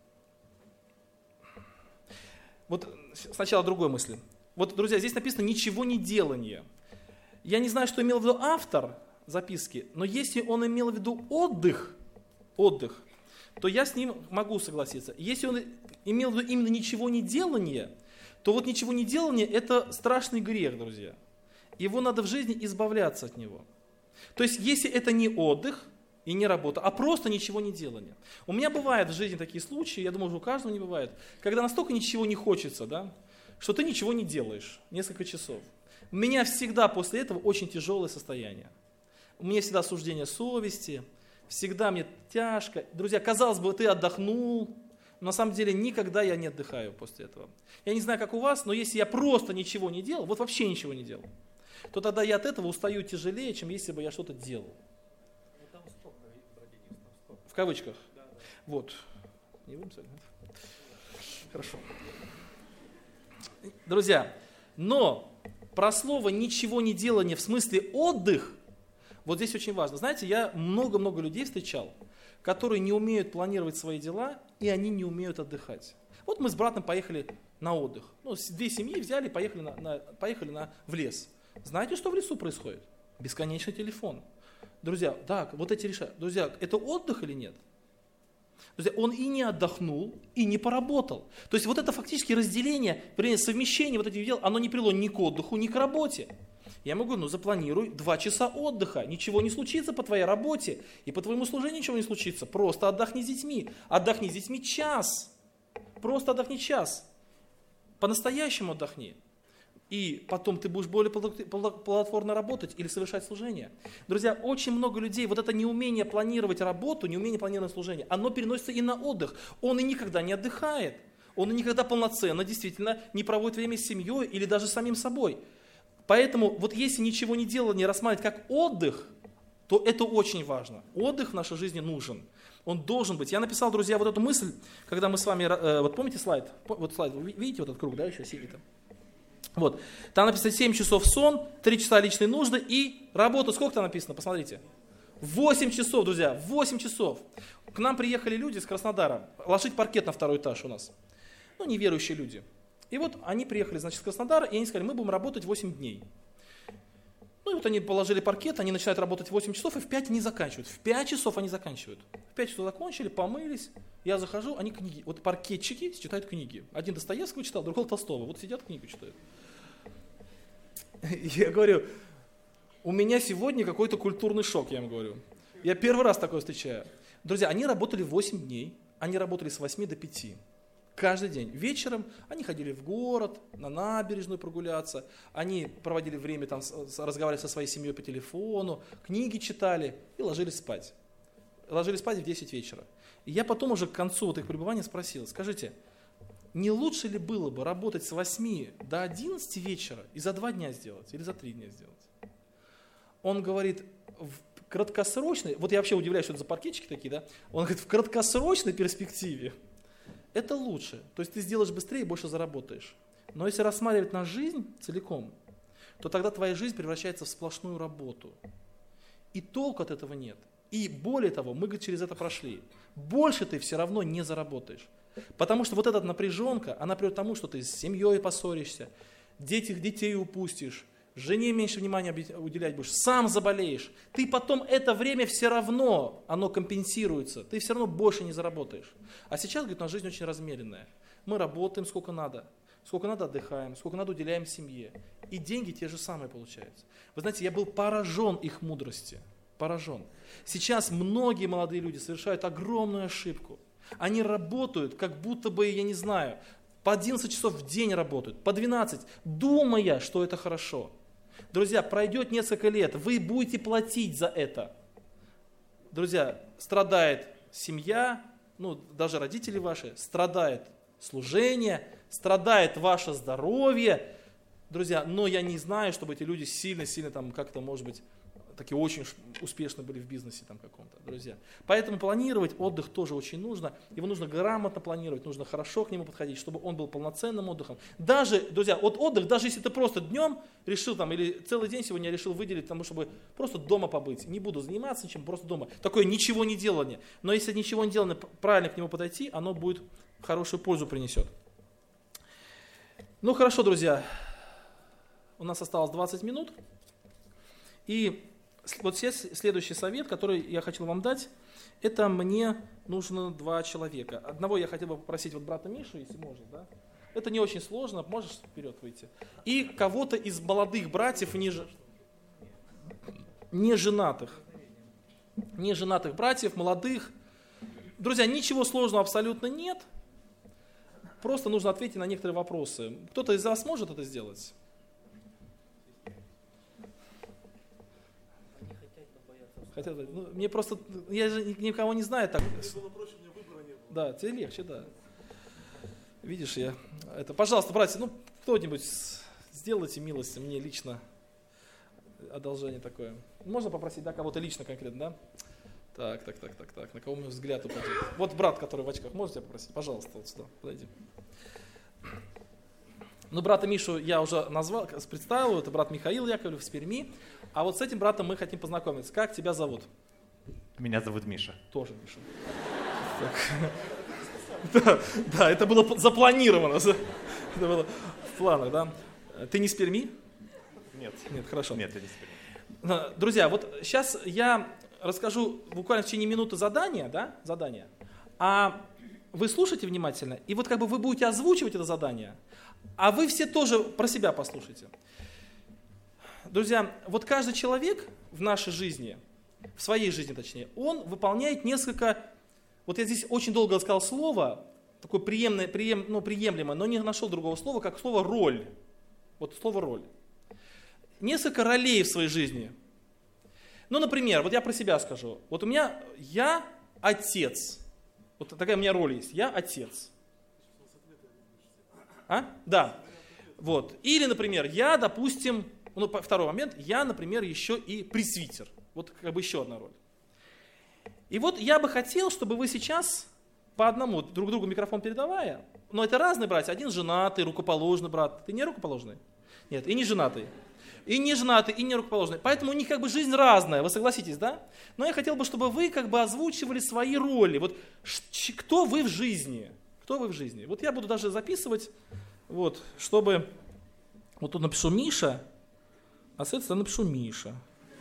Вот сначала другой мысли. Вот, друзья, здесь написано «ничего не делание». Я не знаю, что имел в виду автор записки, но если он имел в виду отдых, отдых, то я с ним могу согласиться. Если он имел в виду именно ничего не делание, то вот ничего не делание – это страшный грех, друзья. Его надо в жизни избавляться от него. То есть, если это не отдых и не работа, а просто ничего не делание. У меня бывают в жизни такие случаи, я думаю, что у каждого не бывает, когда настолько ничего не хочется, да, что ты ничего не делаешь несколько часов. У меня всегда после этого очень тяжелое состояние. У меня всегда осуждение совести, всегда мне тяжко. Друзья, казалось бы, ты отдохнул, но на самом деле никогда я не отдыхаю после этого. Я не знаю, как у вас, но если я просто ничего не делал, вот вообще ничего не делал, то тогда я от этого устаю тяжелее, чем если бы я что-то делал. В кавычках? Да, да. Вот. Не будем сказать? Хорошо. Друзья, но про слово «ничего не делание» в смысле отдых, вот здесь очень важно. Знаете, я много-много людей встречал, которые не умеют планировать свои дела, и они не умеют отдыхать. Вот мы с братом поехали на отдых. Ну, две семьи взяли, поехали, на, на, поехали на, в лес. Знаете, что в лесу происходит? Бесконечный телефон. Друзья, да, вот эти решают. Друзья, это отдых или нет? Друзья, он и не отдохнул, и не поработал. То есть вот это фактически разделение, вернее, совмещение вот этих дел, оно не привело ни к отдыху, ни к работе. Я ему говорю, ну запланируй два часа отдыха, ничего не случится по твоей работе, и по твоему служению ничего не случится. Просто отдохни с детьми, отдохни с детьми час, просто отдохни час, по-настоящему отдохни. и потом ты будешь более плодотворно работать или совершать служение. Друзья, очень много людей, вот это неумение планировать работу, неумение планировать служение, оно переносится и на отдых. Он и никогда не отдыхает. Он и никогда полноценно действительно не проводит время с семьей или даже с самим собой. Поэтому вот если ничего не делать, не рассматривать как отдых, то это очень важно. Отдых в нашей жизни нужен. Он должен быть. Я написал, друзья, вот эту мысль, когда мы с вами, э, вот помните слайд? Вот слайд, вы видите вот этот круг, да, еще синий там? Вот. Там написано семь часов сон, три часа личной нужды и работа. Сколько там написано? Посмотрите. восемь часов, друзья, восемь часов. К нам приехали люди из Краснодара ложить паркет на второй этаж у нас. Ну, неверующие люди. И вот они приехали, значит, из Краснодара, и они сказали, мы будем работать восемь дней. Ну и вот они положили паркет, они начинают работать восемь часов, и в пять они заканчивают. В пять часов они заканчивают. В пять часов закончили, помылись. Я захожу, они книги. Вот паркетчики читают книги. Один Достоевского читал, другой Толстого. Вот сидят, книгу читают. Я говорю, у меня сегодня какой-то культурный шок, я им говорю. Я первый раз такое встречаю. Друзья, они работали восемь дней, они работали с восьми до пяти. Каждый день. Вечером они ходили в город, на набережную прогуляться, они проводили время, там, разговаривали со своей семьей по телефону, книги читали и ложились спать. Ложились спать в десять вечера. И я потом уже к концу вот их пребывания спросил, скажите, не лучше ли было бы работать с восьми до одиннадцати вечера и за два дня сделать, или за три дня сделать? Он говорит, в краткосрочной, вот я вообще удивляюсь, что это за паркетчики такие, да? Он говорит, в краткосрочной перспективе это лучше. То есть ты сделаешь быстрее и больше заработаешь. Но если рассматривать на жизнь целиком, то тогда твоя жизнь превращается в сплошную работу. И толку от этого нет. И более того, мы, говорит, через это прошли. Больше ты все равно не заработаешь. Потому что вот эта напряженка, она приведет к тому, что ты с семьей поссоришься, дети, детей упустишь, жене меньше внимания уделять будешь, сам заболеешь. Ты потом это время все равно, оно компенсируется, ты все равно больше не заработаешь. А сейчас, говорит, наша жизнь очень размеренная. Мы работаем сколько надо, сколько надо отдыхаем, сколько надо уделяем семье. И деньги те же самые получаются. Вы знаете, я был поражен их мудрости, поражен. Сейчас многие молодые люди совершают огромную ошибку. Они работают, как будто бы, я не знаю, по одиннадцать часов в день работают, по двенадцать, думая, что это хорошо. Друзья, пройдет несколько лет, вы будете платить за это. Друзья, страдает семья, ну, даже родители ваши, страдает служение, страдает ваше здоровье. Друзья, но я не знаю, чтобы эти люди сильно-сильно там как-то, может быть, такие очень успешно были в бизнесе там каком-то, друзья. Поэтому планировать отдых тоже очень нужно. Его нужно грамотно планировать, нужно хорошо к нему подходить, чтобы он был полноценным отдыхом. Даже, друзья, вот отдых, даже если ты просто днем решил там, или целый день сегодня решил выделить, тому, чтобы просто дома побыть, не буду заниматься ничем, просто дома. Такое ничего не делание. Но если ничего не делание, правильно к нему подойти, оно будет хорошую пользу принесет. Ну хорошо, друзья, у нас осталось двадцать минут. И вот следующий совет, который я хотел вам дать, это мне нужно два человека. Одного я хотел бы попросить вот брата Мишу, если можно, да? Это не очень сложно, можешь вперед выйти. И кого-то из молодых братьев, не, ж... не женатых. Не женатых братьев, молодых. Друзья, ничего сложного абсолютно нет. Просто нужно ответить на некоторые вопросы. Кто-то из вас может это сделать? Хотя, ну, мне просто, я же никого не знаю так. Мне было проще, мне выбора не было. Да, тебе легче, да. Видишь, я, это, пожалуйста, братья, ну, кто-нибудь сделайте милость, мне лично одолжение такое. Можно попросить, да, кого-то лично конкретно, да? Так, так, так, так, так, на кого мой взгляд упадет. Вот брат, который в очках, можете попросить? Пожалуйста, вот сюда, подойди. Ну, брата Мишу я уже назвал, представил, это брат Михаил Яковлев из Перми. А вот с этим братом мы хотим познакомиться. Как тебя зовут? Меня зовут Миша. Тоже Миша. Да, да, это было запланировано. Это было в планах, да? Ты не с Перми? Нет. Нет, хорошо. Нет, я не с Перми. Друзья, вот сейчас я расскажу буквально в течение минуты задания, да, задание. А вы слушайте внимательно, и вот как бы вы будете озвучивать это задание, а вы все тоже про себя послушайте. Друзья, вот каждый человек в нашей жизни, в своей жизни точнее, он выполняет несколько, вот я здесь очень долго сказал слово, такое приемное, прием, ну, приемлемое, но не нашел другого слова, как слово «роль». Вот слово роль. Несколько ролей в своей жизни. Ну, например, вот я про себя скажу. Вот у меня, я отец. Вот такая у меня роль есть. Я отец. А? Да. Вот. Или, например, я, допустим, ну, второй момент, я, например, еще и пресвитер. Вот как бы еще одна роль. И вот я бы хотел, чтобы вы сейчас по одному, друг другу микрофон передавая, но это разные братья. Один женатый, рукоположный брат. Ты не рукоположный? Нет, и не женатый. И не женатый, и не рукоположный. Поэтому у них как бы жизнь разная, вы согласитесь, да? Но я хотел бы, чтобы вы как бы озвучивали свои роли. Вот кто вы в жизни? Кто вы в жизни? Вот я буду даже записывать, вот, чтобы... Вот тут напишу Миша, а с этой стороны напишу Миша.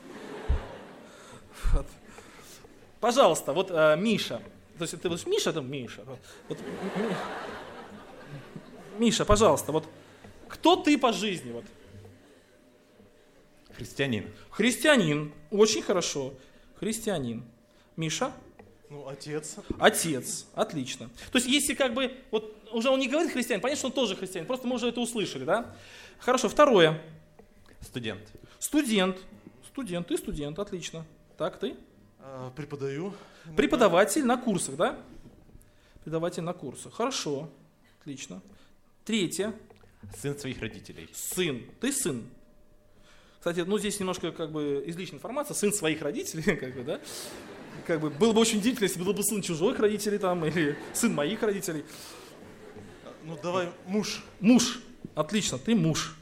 Вот. Пожалуйста, вот э, Миша. То есть ты будешь Миша, там Миша. Вот, ми... Миша, пожалуйста, вот кто ты по жизни? Вот? Христианин. Христианин. Очень хорошо. Христианин. Миша? Ну, отец. Отец. Отлично. То есть, если как бы, вот уже он не говорит христианин, понятно, что он тоже христианин. Просто мы уже это услышали, да? Хорошо. Второе. Студент. Студент. Студент. Ты студент. Отлично. Так, ты? А, преподаю. Преподаватель на курсах, да? Преподаватель на курсах. Хорошо. Отлично. Третье. Сын своих родителей. Сын. Ты сын. Кстати, ну здесь немножко как бы излишняя информация. Сын своих родителей, как бы, да? Как бы было бы очень удивительно, если был бы сын чужих родителей там, или сын моих родителей. Ну давай, муж. Муж. Отлично, ты муж.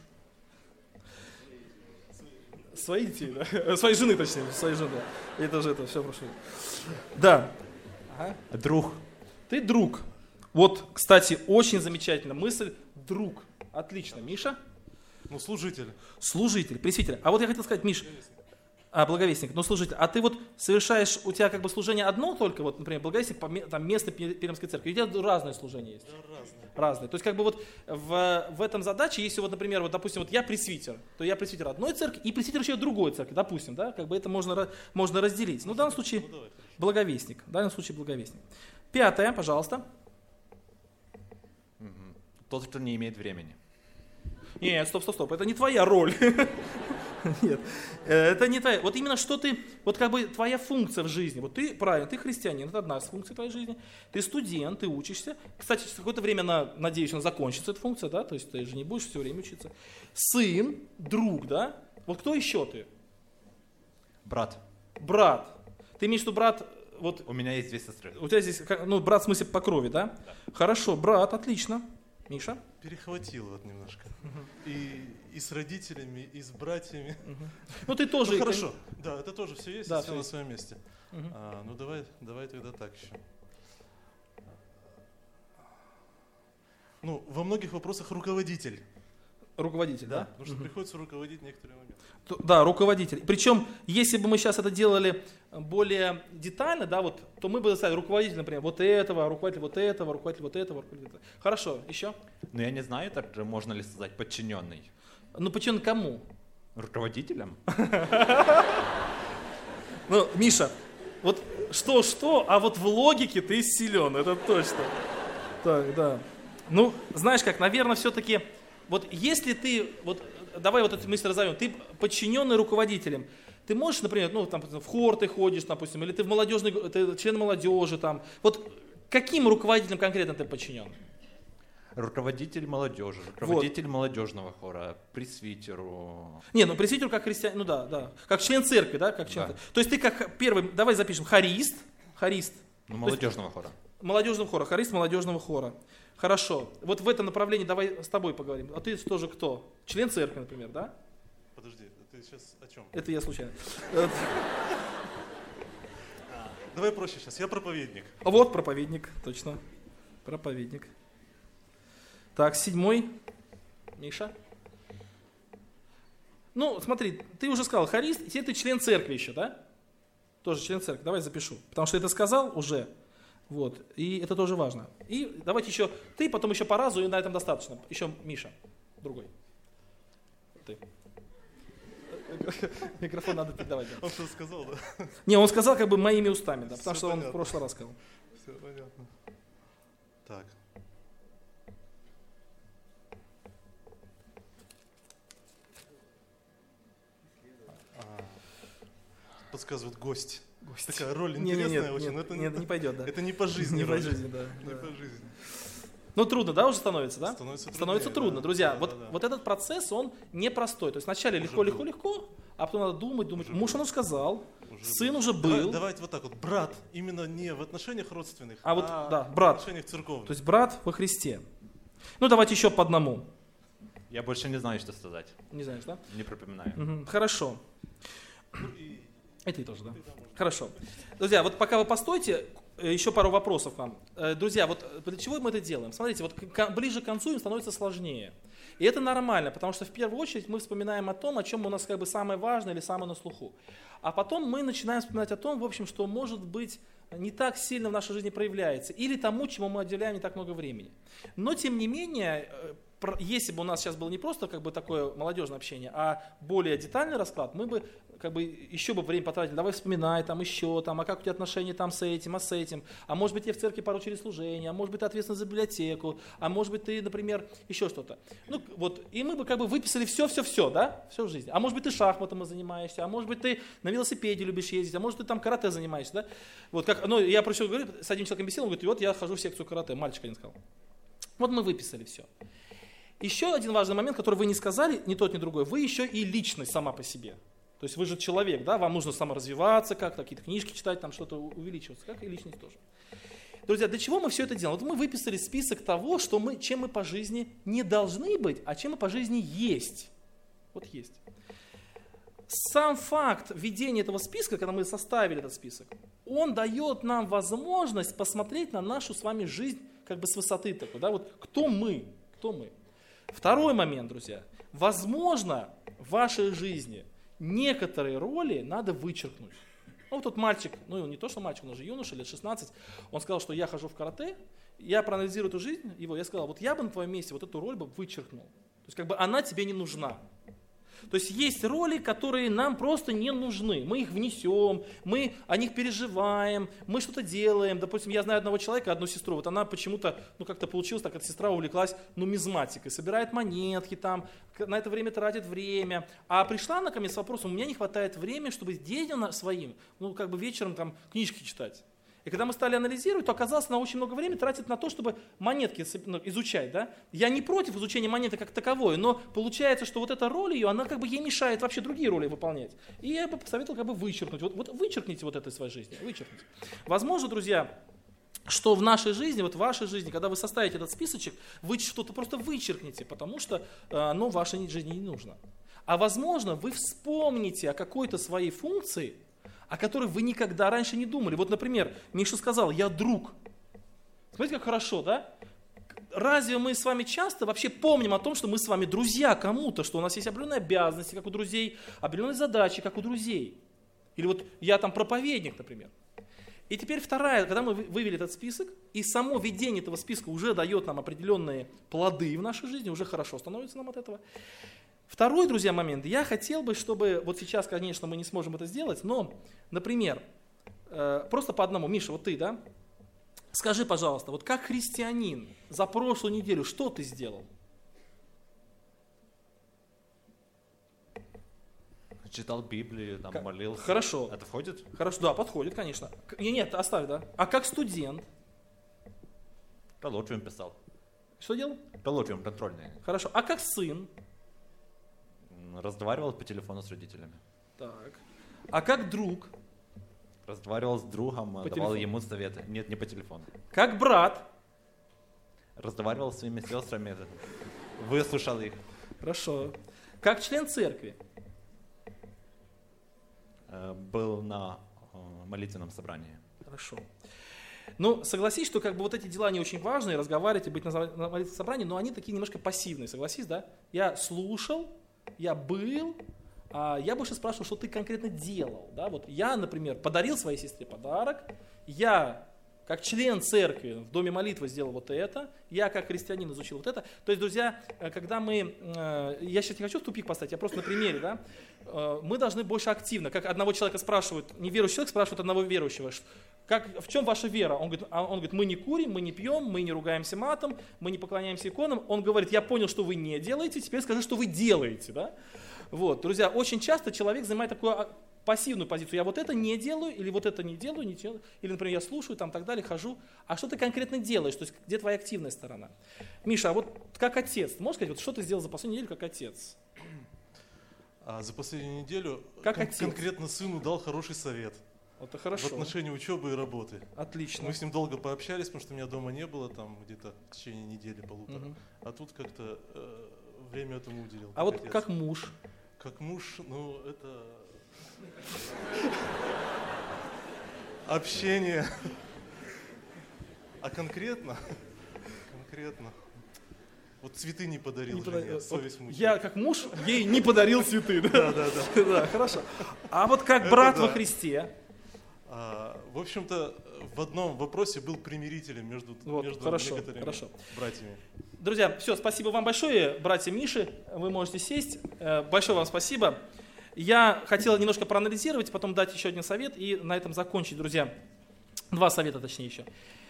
Свои детей, да? Своей жены, точнее, своей жены. Да. Это же это, все прошу. Да. Ага. Друг. Ты друг. Вот, кстати, очень замечательная мысль. Друг. Отлично. Миша? Ну, служитель. Служитель, пресвитер. А вот я хотел сказать, Миш, а, благовестник, ну служитель, а ты вот совершаешь, у тебя как бы служение одно только, вот, например, благовестник, там местной Пермской церкви, у тебя разные служения есть? Да, разные. Разные. То есть как бы вот в, в этом задаче, если вот, например, вот, допустим, вот я пресвитер, то я пресвитер одной церкви и пресвитер еще другой церкви, допустим, да, как бы это можно, можно разделить. Ну, в данном случае Ну, давай. благовестник, в данном случае благовестник. Пятое, пожалуйста. Мгм. Тот, кто не имеет времени. Нет, стоп, стоп, стоп, это не твоя роль. Нет, это не твоя. Вот именно что ты, вот как бы твоя функция в жизни. Вот ты, правильно, ты христианин, это одна из функций твоей жизни. Ты студент, ты учишься. Кстати, через какое-то время, она, надеюсь, она закончится, эта функция, да? То есть ты же не будешь все время учиться. Сын, друг, да? Вот кто еще ты? Брат. Брат. Ты имеешь в виду брат, вот У меня есть две сестры. у тебя здесь, как- ну, брат в смысле по крови, да? Да. Хорошо, брат, отлично. Миша? Перехватил вот немножко. И, и с родителями, и с братьями. Ну ты тоже. Ну, хорошо, да, это тоже все есть, Да, все всё на есть. своем месте. Мгм. А, ну давай, давай тогда так еще. Ну, во многих вопросах руководитель. Руководитель, да? Потому что приходится руководить некоторые моменты. То- Да, руководитель. Причем, если бы мы сейчас это делали более детально, да, вот, то мы бы сказали руководитель, например, вот этого, руководитель вот этого, руководитель вот этого, руководитель вот этого. Хорошо, еще? Но я не знаю, также можно ли сказать подчиненный. Ну, почему кому? Руководителем? Ну, Миша, вот что-что, а вот в логике ты силен, это точно. Так, да. Ну, знаешь как, наверное, все-таки, вот если ты, вот давай вот эту мысль разовьем, ты подчиненный руководителем, ты можешь, например, ну, там, в хор ты ходишь, допустим, или ты в молодежный, ты член молодежи, там, вот каким руководителем конкретно ты подчинен? Руководитель молодежи, руководитель молодежного хора, пресвитеру. Не, ну пресвитер как христианин, ну да, да, как член церкви, да, как член. Да. церкви. То есть ты как первый, давай запишем, хорист, хорист. Ну, молодежного хора. Молодежного хора, хорист молодежного хора. Хорошо. Вот в этом направлении давай с тобой поговорим. А ты тоже кто? Член церкви, например, да? Подожди, ты сейчас о чем? Это я случайно. Давай проще сейчас, я проповедник. А вот проповедник, точно. Проповедник. Так, седьмой. Миша. Ну, смотри, ты уже сказал хорист, и теперь ты член церкви еще, да? Тоже член церкви. Давай запишу. Потому что это сказал уже. Вот. И это тоже важно. И давайте еще ты, потом еще по разу, и на этом достаточно. Еще Миша, другой. Ты. Микрофон надо передавать. Да. Он что сказал, да? Не, он сказал как бы моими устами, да, потому Всё что он в понятно. прошлый раз сказал. Все понятно. Так. подсказывает гость. Гость. Такая роль Не, не, интересная нет, очень, нет, но это нет, не пойдет, да. Это не по жизни. Не по роль. жизни, да. Не да. по жизни. Ну, трудно, да, уже становится, да? Становится Становится труднее, трудно. да. Друзья, Да, вот, да, да. вот этот процесс, он непростой. То есть вначале Уже легко, был. легко, легко, а потом надо думать, думать. Уже Муж был. он сказал, Уже сын был. уже Давай- был. давайте вот так вот. Брат, именно не в отношениях родственных, А вот, да, брат. в отношениях церковных. То есть брат во Христе. Ну, давайте еще по одному. Я больше не знаю, что сказать. Не знаешь, да? Не припоминаю. Мгм, хорошо. Ну и И ты тоже, да? Хорошо. Друзья, вот пока вы постойте, э, еще пару вопросов к вам. Э, Друзья, вот для чего мы это делаем? Смотрите, вот к- ближе к концу им становится сложнее. И это нормально, потому что в первую очередь мы вспоминаем о том, о чем у нас как бы самое важное или самое на слуху. А потом мы начинаем вспоминать о том, в общем, что может быть не так сильно в нашей жизни проявляется, или тому, чему мы отделяем не так много времени. Но тем не менее, э, про- если бы у нас сейчас было не просто как бы такое молодежное общение, а более детальный расклад, мы бы как бы еще бы время потратили, давай вспоминай там еще, там, а как у тебя отношения там с этим, а с этим, а может быть тебе в церкви поручили служение, а может быть ты ответственен за библиотеку, а может быть ты, например, еще что-то. Ну вот, и мы бы как бы выписали все-все-все, да, все в жизни. А может быть ты шахматом занимаешься, а может быть ты на велосипеде любишь ездить, а может ты там карате занимаешься, да. Вот как, ну я про что говорю, с одним человеком беседовал, он говорит, вот я хожу в секцию карате, мальчик один сказал. Вот мы выписали все. Еще один важный момент, который вы не сказали, ни тот, ни другой, вы еще и личность сама по себе. То есть вы же человек, да, вам нужно саморазвиваться как-то, какие-то книжки читать, там что-то увеличиваться, как и личность тоже. Друзья, для чего мы все это делаем? Вот мы выписали список того, что мы, чем мы по жизни не должны быть, а чем мы по жизни есть. Вот есть. Сам факт ведения этого списка, когда мы составили этот список, он дает нам возможность посмотреть на нашу с вами жизнь как бы с высоты такой, да, вот кто мы, кто мы. Второй момент, друзья. Возможно, в вашей жизни некоторые роли надо вычеркнуть. Ну, вот тот мальчик, ну не то, что мальчик, он уже юноша, лет шестнадцать, он сказал, что я хожу в карате, я проанализирую эту жизнь его, я сказал, вот я бы на твоем месте вот эту роль бы вычеркнул. То есть как бы она тебе не нужна. То есть есть роли, которые нам просто не нужны. Мы их внесем, мы о них переживаем, мы что-то делаем. Допустим, я знаю одного человека, одну сестру, вот она почему-то, ну как-то получилось так, эта сестра увлеклась нумизматикой, собирает монетки там, на это время тратит время. А пришла она ко мне с вопросом, у меня не хватает времени, чтобы с детям своим, ну как бы вечером там книжки читать. И когда мы стали анализировать, то оказалось, она очень много времени тратит на то, чтобы монетки изучать. Да? Я не против изучения монеты как таковой, но получается, что вот эта роль ее, она как бы ей мешает вообще другие роли выполнять. И я бы посоветовал как бы вычеркнуть. Вот, вот вычеркните вот это из своей жизни. Вычеркните. Возможно, друзья, что в нашей жизни, вот в вашей жизни, когда вы составите этот списочек, вы что-то просто вычеркните, потому что оно в вашей жизни не нужно. А возможно, вы вспомните о какой-то своей функции, о которой вы никогда раньше не думали. Вот, например, Миша сказал, я друг. Смотрите, как хорошо, да? Разве мы с вами часто вообще помним о том, что мы с вами друзья кому-то, что у нас есть определенные обязанности, как у друзей, определенные задачи, как у друзей? Или вот я там проповедник, например. И теперь вторая, когда мы вывели этот список, и само ведение этого списка уже дает нам определенные плоды в нашей жизни, уже хорошо становится нам от этого. Второй, друзья, момент. Я хотел бы, чтобы, вот сейчас, конечно, мы не сможем это сделать, но, например, просто по одному, Миша, вот ты, да? Скажи, пожалуйста, вот как христианин за прошлую неделю, что ты сделал? Читал Библию, там, Как? молился. Хорошо. Это входит? Хорошо, да, подходит, конечно. Нет, нет, оставь, да. А как студент? Коллоквиум писал. Что делал? Коллоквиум контрольный. Хорошо. А как сын? Разговаривал по телефону с родителями. Так. А как друг? Разговаривал с другом, По давал телефону? ему советы. Нет, не по телефону. Как брат? Разговаривал с своими сестрами, выслушал их. Хорошо. Как член церкви? Э, Был на э, молитвенном собрании. Хорошо. Ну, согласись, что как бы вот эти дела не очень важные, разговаривать и быть на за- на молитвенном собрании, но они такие немножко пассивные, согласись, да? Я слушал, я был, а я больше спрашивал, что ты конкретно делал, да? Вот я, например, подарил своей сестре подарок, я как член церкви в доме молитвы сделал вот это, я как христианин изучил вот это. То есть, друзья, когда мы, э, я сейчас не хочу в тупик поставить, я просто на примере, да, э, мы должны больше активно, как одного человека спрашивают, неверующий человек спрашивает одного верующего, ш- как, в чем ваша вера? Он говорит, а он говорит, мы не курим, мы не пьем, мы не ругаемся матом, мы не поклоняемся иконам. Он говорит, я понял, что вы не делаете, теперь скажи, что вы делаете, да? Вот, друзья, очень часто человек занимает такую пассивную позицию. Я вот это не делаю, или вот это не делаю, не делаю. Или, например, я слушаю, там, так далее, хожу. А что ты конкретно делаешь? То есть где твоя активная сторона? Миша, а вот как отец, можешь сказать, вот что ты сделал за последнюю неделю как отец? А за последнюю неделю Как кон- отец? конкретно сыну дал хороший совет Это хорошо. в отношении учебы и работы. Отлично. Мы с ним долго пообщались, потому что меня дома не было, там где-то в течение недели, полутора. Мгм. А тут как-то э, время этому уделил. А вот отец. как муж? Как муж, ну это... Общение. А конкретно? Конкретно. Вот цветы не подарил Не жене, пода- вот совесть мучает. я, как муж, ей не подарил цветы. Да, Да, да, да. да, хорошо. А вот как Это брат во да. Христе? А, в общем-то, в одном вопросе был примирителем между, Вот, между хорошо, некоторыми хорошо. братьями. Друзья, все, спасибо вам большое, братья Миши. Вы можете сесть. Э, Большое вам спасибо. Я хотел немножко проанализировать, потом дать еще один совет и на этом закончить, друзья. Два совета, точнее, еще.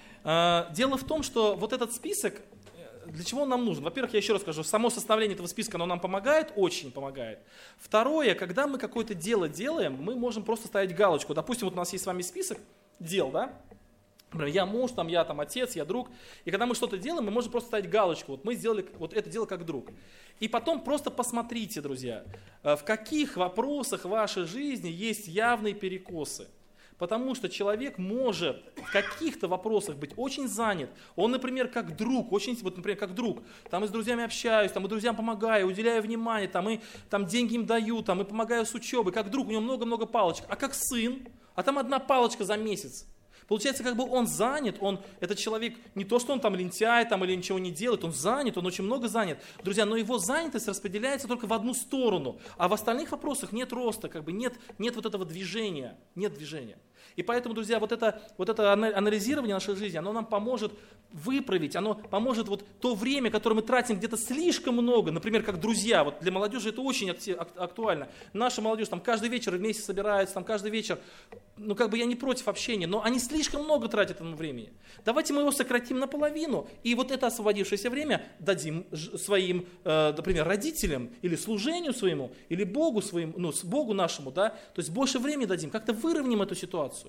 Э, Дело в том, что вот этот список, э, для чего он нам нужен? Во-первых, я еще раз скажу, само составление этого списка, оно нам помогает, очень помогает. Второе, когда мы какое-то дело делаем, мы можем просто ставить галочку. Допустим, вот у нас есть с вами список дел, да? Например, я муж, там, я там, отец, я друг. И когда мы что-то делаем, мы можем просто ставить галочку. Вот мы сделали вот это дело как друг. И потом просто посмотрите, друзья, э, в каких вопросах в вашей жизни есть явные перекосы. Потому что человек может в каких-то вопросах быть очень занят. Он, например, как друг, очень, вот, например, как друг, там и с друзьями общаюсь, там и друзьям помогаю, уделяю внимание, там и там деньги им даю, там и помогаю с учебой. Как друг, у него много-много палочек. А как сын, а там одна палочка за месяц. Получается, как бы он занят, он, этот человек, не то, что он там лентяй там, или ничего не делает, он занят, он очень много занят. Друзья, но его занятость распределяется только в одну сторону, а в остальных вопросах нет роста, как бы нет, нет вот этого движения, нет движения. И поэтому, друзья, вот это, вот это анализирование нашей жизни, оно нам поможет выправить, оно поможет вот то время, которое мы тратим где-то слишком много, например, как друзья, вот для молодежи это очень актуально. Наша молодежь там каждый вечер вместе собирается, там каждый вечер, ну как бы я не против общения, но они слишком много тратят этому времени. Давайте мы его сократим наполовину, и вот это освободившееся время дадим своим, э, например, родителям, или служению своему, или Богу своему, ну, Богу нашему, да, то есть больше времени дадим, как-то выровняем эту ситуацию.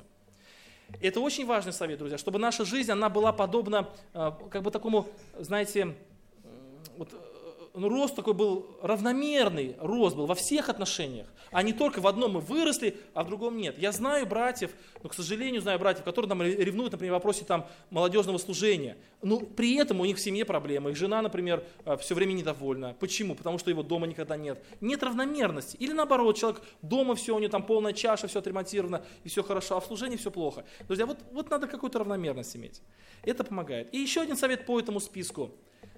Это очень важный совет, друзья, чтобы наша жизнь, она была подобна, э, как бы такому, знаете, вот, ну, рост такой был равномерный, рост был во всех отношениях, а не только в одном мы выросли, а в другом нет. Я знаю братьев, но, к сожалению, знаю братьев, которые там ревнуют, например, в вопросе там, молодежного служения. Но при этом у них в семье проблемы. Их жена, например, все время недовольна. Почему? Потому что его дома никогда нет. Нет равномерности. Или наоборот, человек дома все, у него там полная чаша, все отремонтировано, и все хорошо, а в служении все плохо. Друзья, вот, вот надо какую-то равномерность иметь. Это помогает. И еще один совет по этому списку.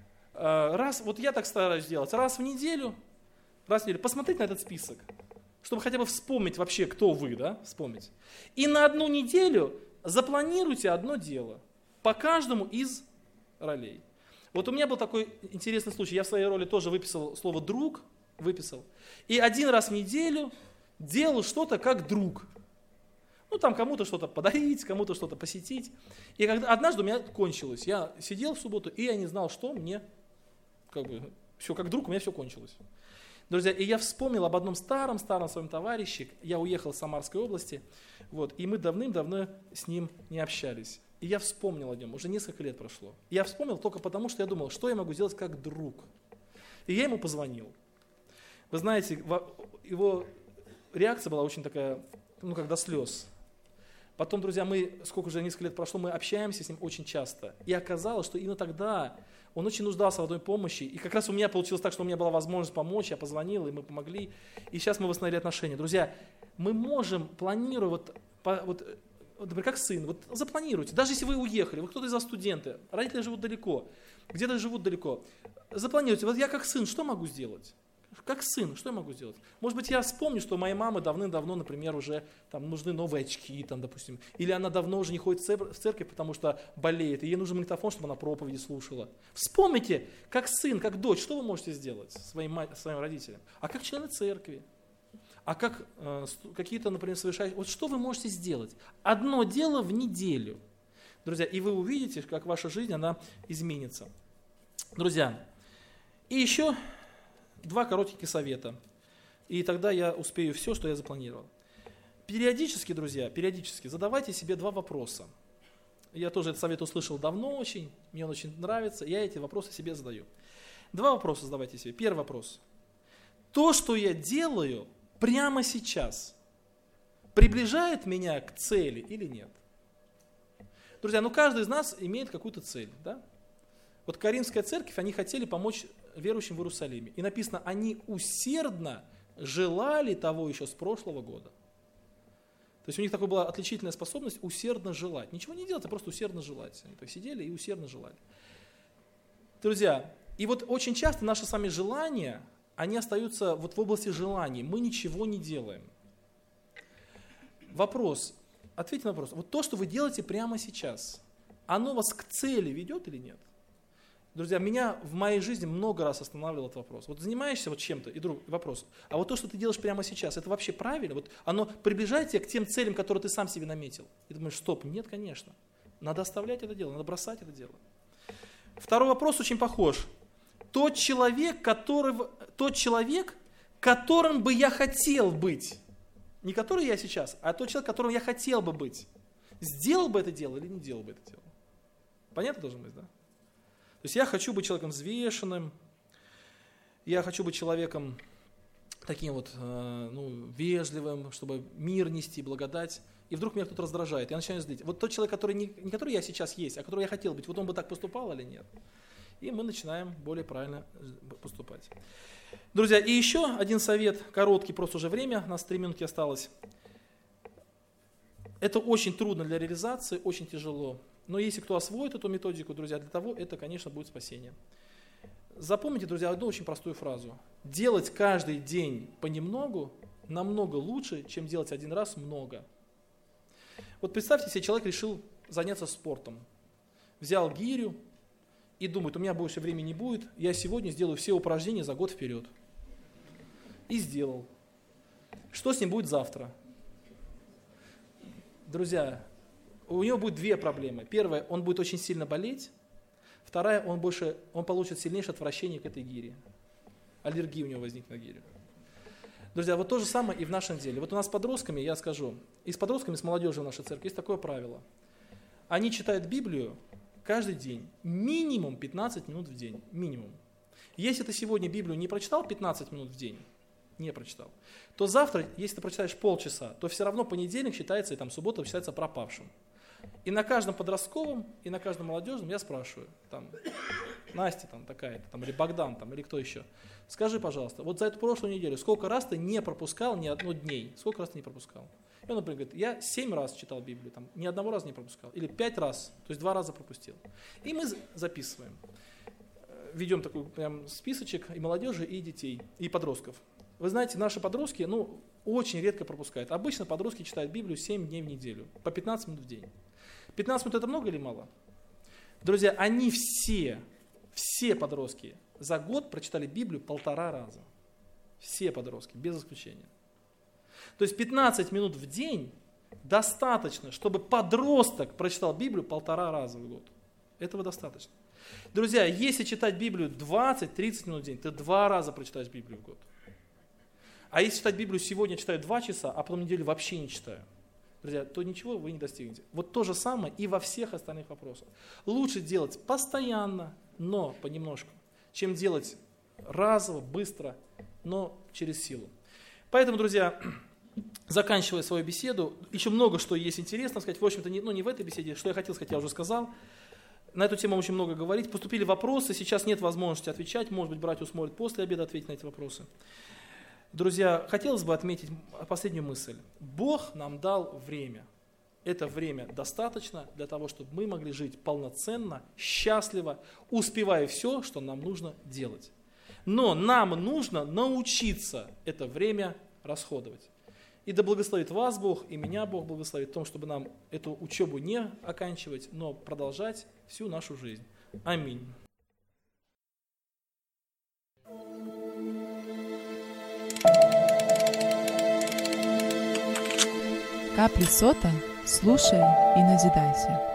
Раз, вот я так стараюсь делать, раз в неделю, раз в неделю посмотреть на этот список, чтобы хотя бы вспомнить вообще, кто вы, да, вспомнить. И на одну неделю запланируйте одно дело по каждому из ролей. Вот у меня был такой интересный случай, я в своей роли тоже выписал слово «друг», выписал, и один раз в неделю делал что-то как друг. Ну, там кому-то что-то подарить, кому-то что-то посетить. И когда, однажды у меня кончилось, я сидел в субботу, и я не знал, что мне, как бы, все как друг, у меня все кончилось. Друзья, и я вспомнил об одном старом-старом своем товарище, я уехал из Самарской области, вот, и мы давным-давно с ним не общались. И я вспомнил о нем, уже несколько лет прошло. И я вспомнил только потому, что я думал, что я могу сделать как друг. И я ему позвонил. Вы знаете, его реакция была очень такая, ну, как до слез. Потом, друзья, мы, сколько уже несколько лет прошло, мы общаемся с ним очень часто. И оказалось, что именно тогда он очень нуждался в одной помощи. И как раз у меня получилось так, что у меня была возможность помочь, я позвонил, и мы помогли. И сейчас мы восстановили отношения. Друзья, мы можем планировать, вот, вот, например, как сын, вот запланируйте. Даже если вы уехали, вы кто-то из вас студенты, родители живут далеко, где-то живут далеко. Запланируйте, вот я как сын, что могу сделать? Как сын, что я могу сделать? Может быть, я вспомню, что у моей мамы давным-давно, например, уже там, нужны новые очки, там, допустим. Или она давно уже не ходит в церковь, потому что болеет, и ей нужен магнитофон, чтобы она проповеди слушала. Вспомните, как сын, как дочь, что вы можете сделать своим, своим родителям? А как члены церкви? А как э, какие-то, например, совершающие... Вот что вы можете сделать? Одно дело в неделю. Друзья, и вы увидите, как ваша жизнь, она изменится. Друзья, и еще... Два коротеньких совета. И тогда я успею все, что я запланировал. периодически, друзья, периодически задавайте себе два вопроса. Я тоже этот совет услышал давно очень, мне он очень нравится, я эти вопросы себе задаю. Два вопроса задавайте себе. Первый вопрос. То, что я делаю прямо сейчас, приближает меня к цели или нет? Друзья, ну каждый из нас имеет какую-то цель, да? Вот Каримская церковь, они хотели помочь верующим в Иерусалиме. И написано, они усердно желали того еще с прошлого года. То есть у них такая была отличительная способность усердно желать. Ничего не делать, а просто усердно желать. Они так сидели и усердно желали. Друзья, и вот очень часто наши сами желания, они остаются вот в области желаний. Мы ничего не делаем. Вопрос, ответьте на вопрос. Вот то, что вы делаете прямо сейчас, оно вас к цели ведет или нет? Друзья, меня в моей жизни много раз останавливал этот вопрос. Вот занимаешься вот чем-то, и друг, вопрос, а вот то, что ты делаешь прямо сейчас, это вообще правильно? Вот оно приближает тебя к тем целям, которые ты сам себе наметил? И ты думаешь, стоп, нет, конечно. Надо оставлять это дело, надо бросать это дело. Второй вопрос очень похож. Тот человек, который, тот человек, которым бы я хотел быть, не который я сейчас, а тот человек, которым я хотел бы быть, сделал бы это дело или не делал бы это дело? Понятно должно быть, да? То есть я хочу быть человеком взвешенным, я хочу быть человеком таким вот э, ну, вежливым, чтобы мир нести, благодать. И вдруг меня кто-то раздражает, я начинаю злить. Вот тот человек, который не, не который я сейчас есть, а который я хотел быть, вот он бы так поступал или нет? И мы начинаем более правильно поступать. Друзья, и еще один совет, короткий, просто уже время, у нас три минутки осталось. Это очень трудно для реализации, очень тяжело. Но если кто освоит эту методику, друзья, для того это, конечно, будет спасение. Запомните, друзья, одну очень простую фразу. Делать каждый день понемногу намного лучше, чем делать один раз много. Вот представьте себе, человек решил заняться спортом. Взял гирю и думает, у меня больше времени не будет, я сегодня сделаю все упражнения за год вперед. И сделал. Что с ним будет завтра? Друзья, у него будет две проблемы. Первая, он будет очень сильно болеть. Вторая, он, больше, он получит сильнейшее отвращение к этой гире. Аллергия у него возникнет на гирю. Друзья, вот то же самое и в нашем деле. Вот у нас с подростками, я скажу, и с подростками, с молодежью в нашей церкви есть такое правило. Они читают Библию каждый день, минимум пятнадцать минут в день, минимум. Если ты сегодня Библию не прочитал пятнадцать минут в день, не прочитал, то завтра, если ты прочитаешь полчаса, то все равно понедельник считается, и там суббота считается пропавшим. И на каждом подростковом, и на каждом молодежном я спрашиваю, там, Настя там такая-то, там, или Богдан, там, или кто еще, скажи, пожалуйста, вот за эту прошлую неделю сколько раз ты не пропускал ни одну дней, сколько раз ты не пропускал? И он, например, говорит, я семь раз читал Библию, там, ни одного раза не пропускал, или пять раз, то есть два раза пропустил. И мы записываем, ведем такой прям списочек и молодежи, и детей, и подростков. Вы знаете, наши подростки, ну, очень редко пропускают. Обычно подростки читают Библию семь дней в неделю, по пятнадцать минут в день. пятнадцать минут это много или мало? Друзья, они все, все подростки за год прочитали Библию полтора раза. Все подростки, без исключения. То есть пятнадцать минут в день достаточно, чтобы подросток прочитал Библию полтора раза в год. Этого достаточно. Друзья, если читать Библию двадцать-тридцать минут в день, ты два раза прочитаешь Библию в год. А если читать Библию сегодня читаю два часа, а потом неделю вообще не читаю, друзья, то ничего вы не достигнете. Вот то же самое и во всех остальных вопросах. Лучше делать постоянно, но понемножку, чем делать разово, быстро, но через силу. Поэтому, друзья, заканчивая свою беседу, еще много что есть интересно сказать. В общем-то, не, ну, не в этой беседе, что я хотел сказать, я уже сказал. На эту тему очень много говорить. Поступили вопросы, сейчас нет возможности отвечать. Может быть, братья усмотрят после обеда ответить на эти вопросы. Друзья, хотелось бы отметить последнюю мысль. Бог нам дал время. Это время достаточно для того, чтобы мы могли жить полноценно, счастливо, успевая все, что нам нужно делать. Но нам нужно научиться это время расходовать. И да благословит вас Бог, и меня Бог благословит в том, чтобы нам эту учебу не оканчивать, но продолжать всю нашу жизнь. Аминь. Капли сота, слушай и назидайся.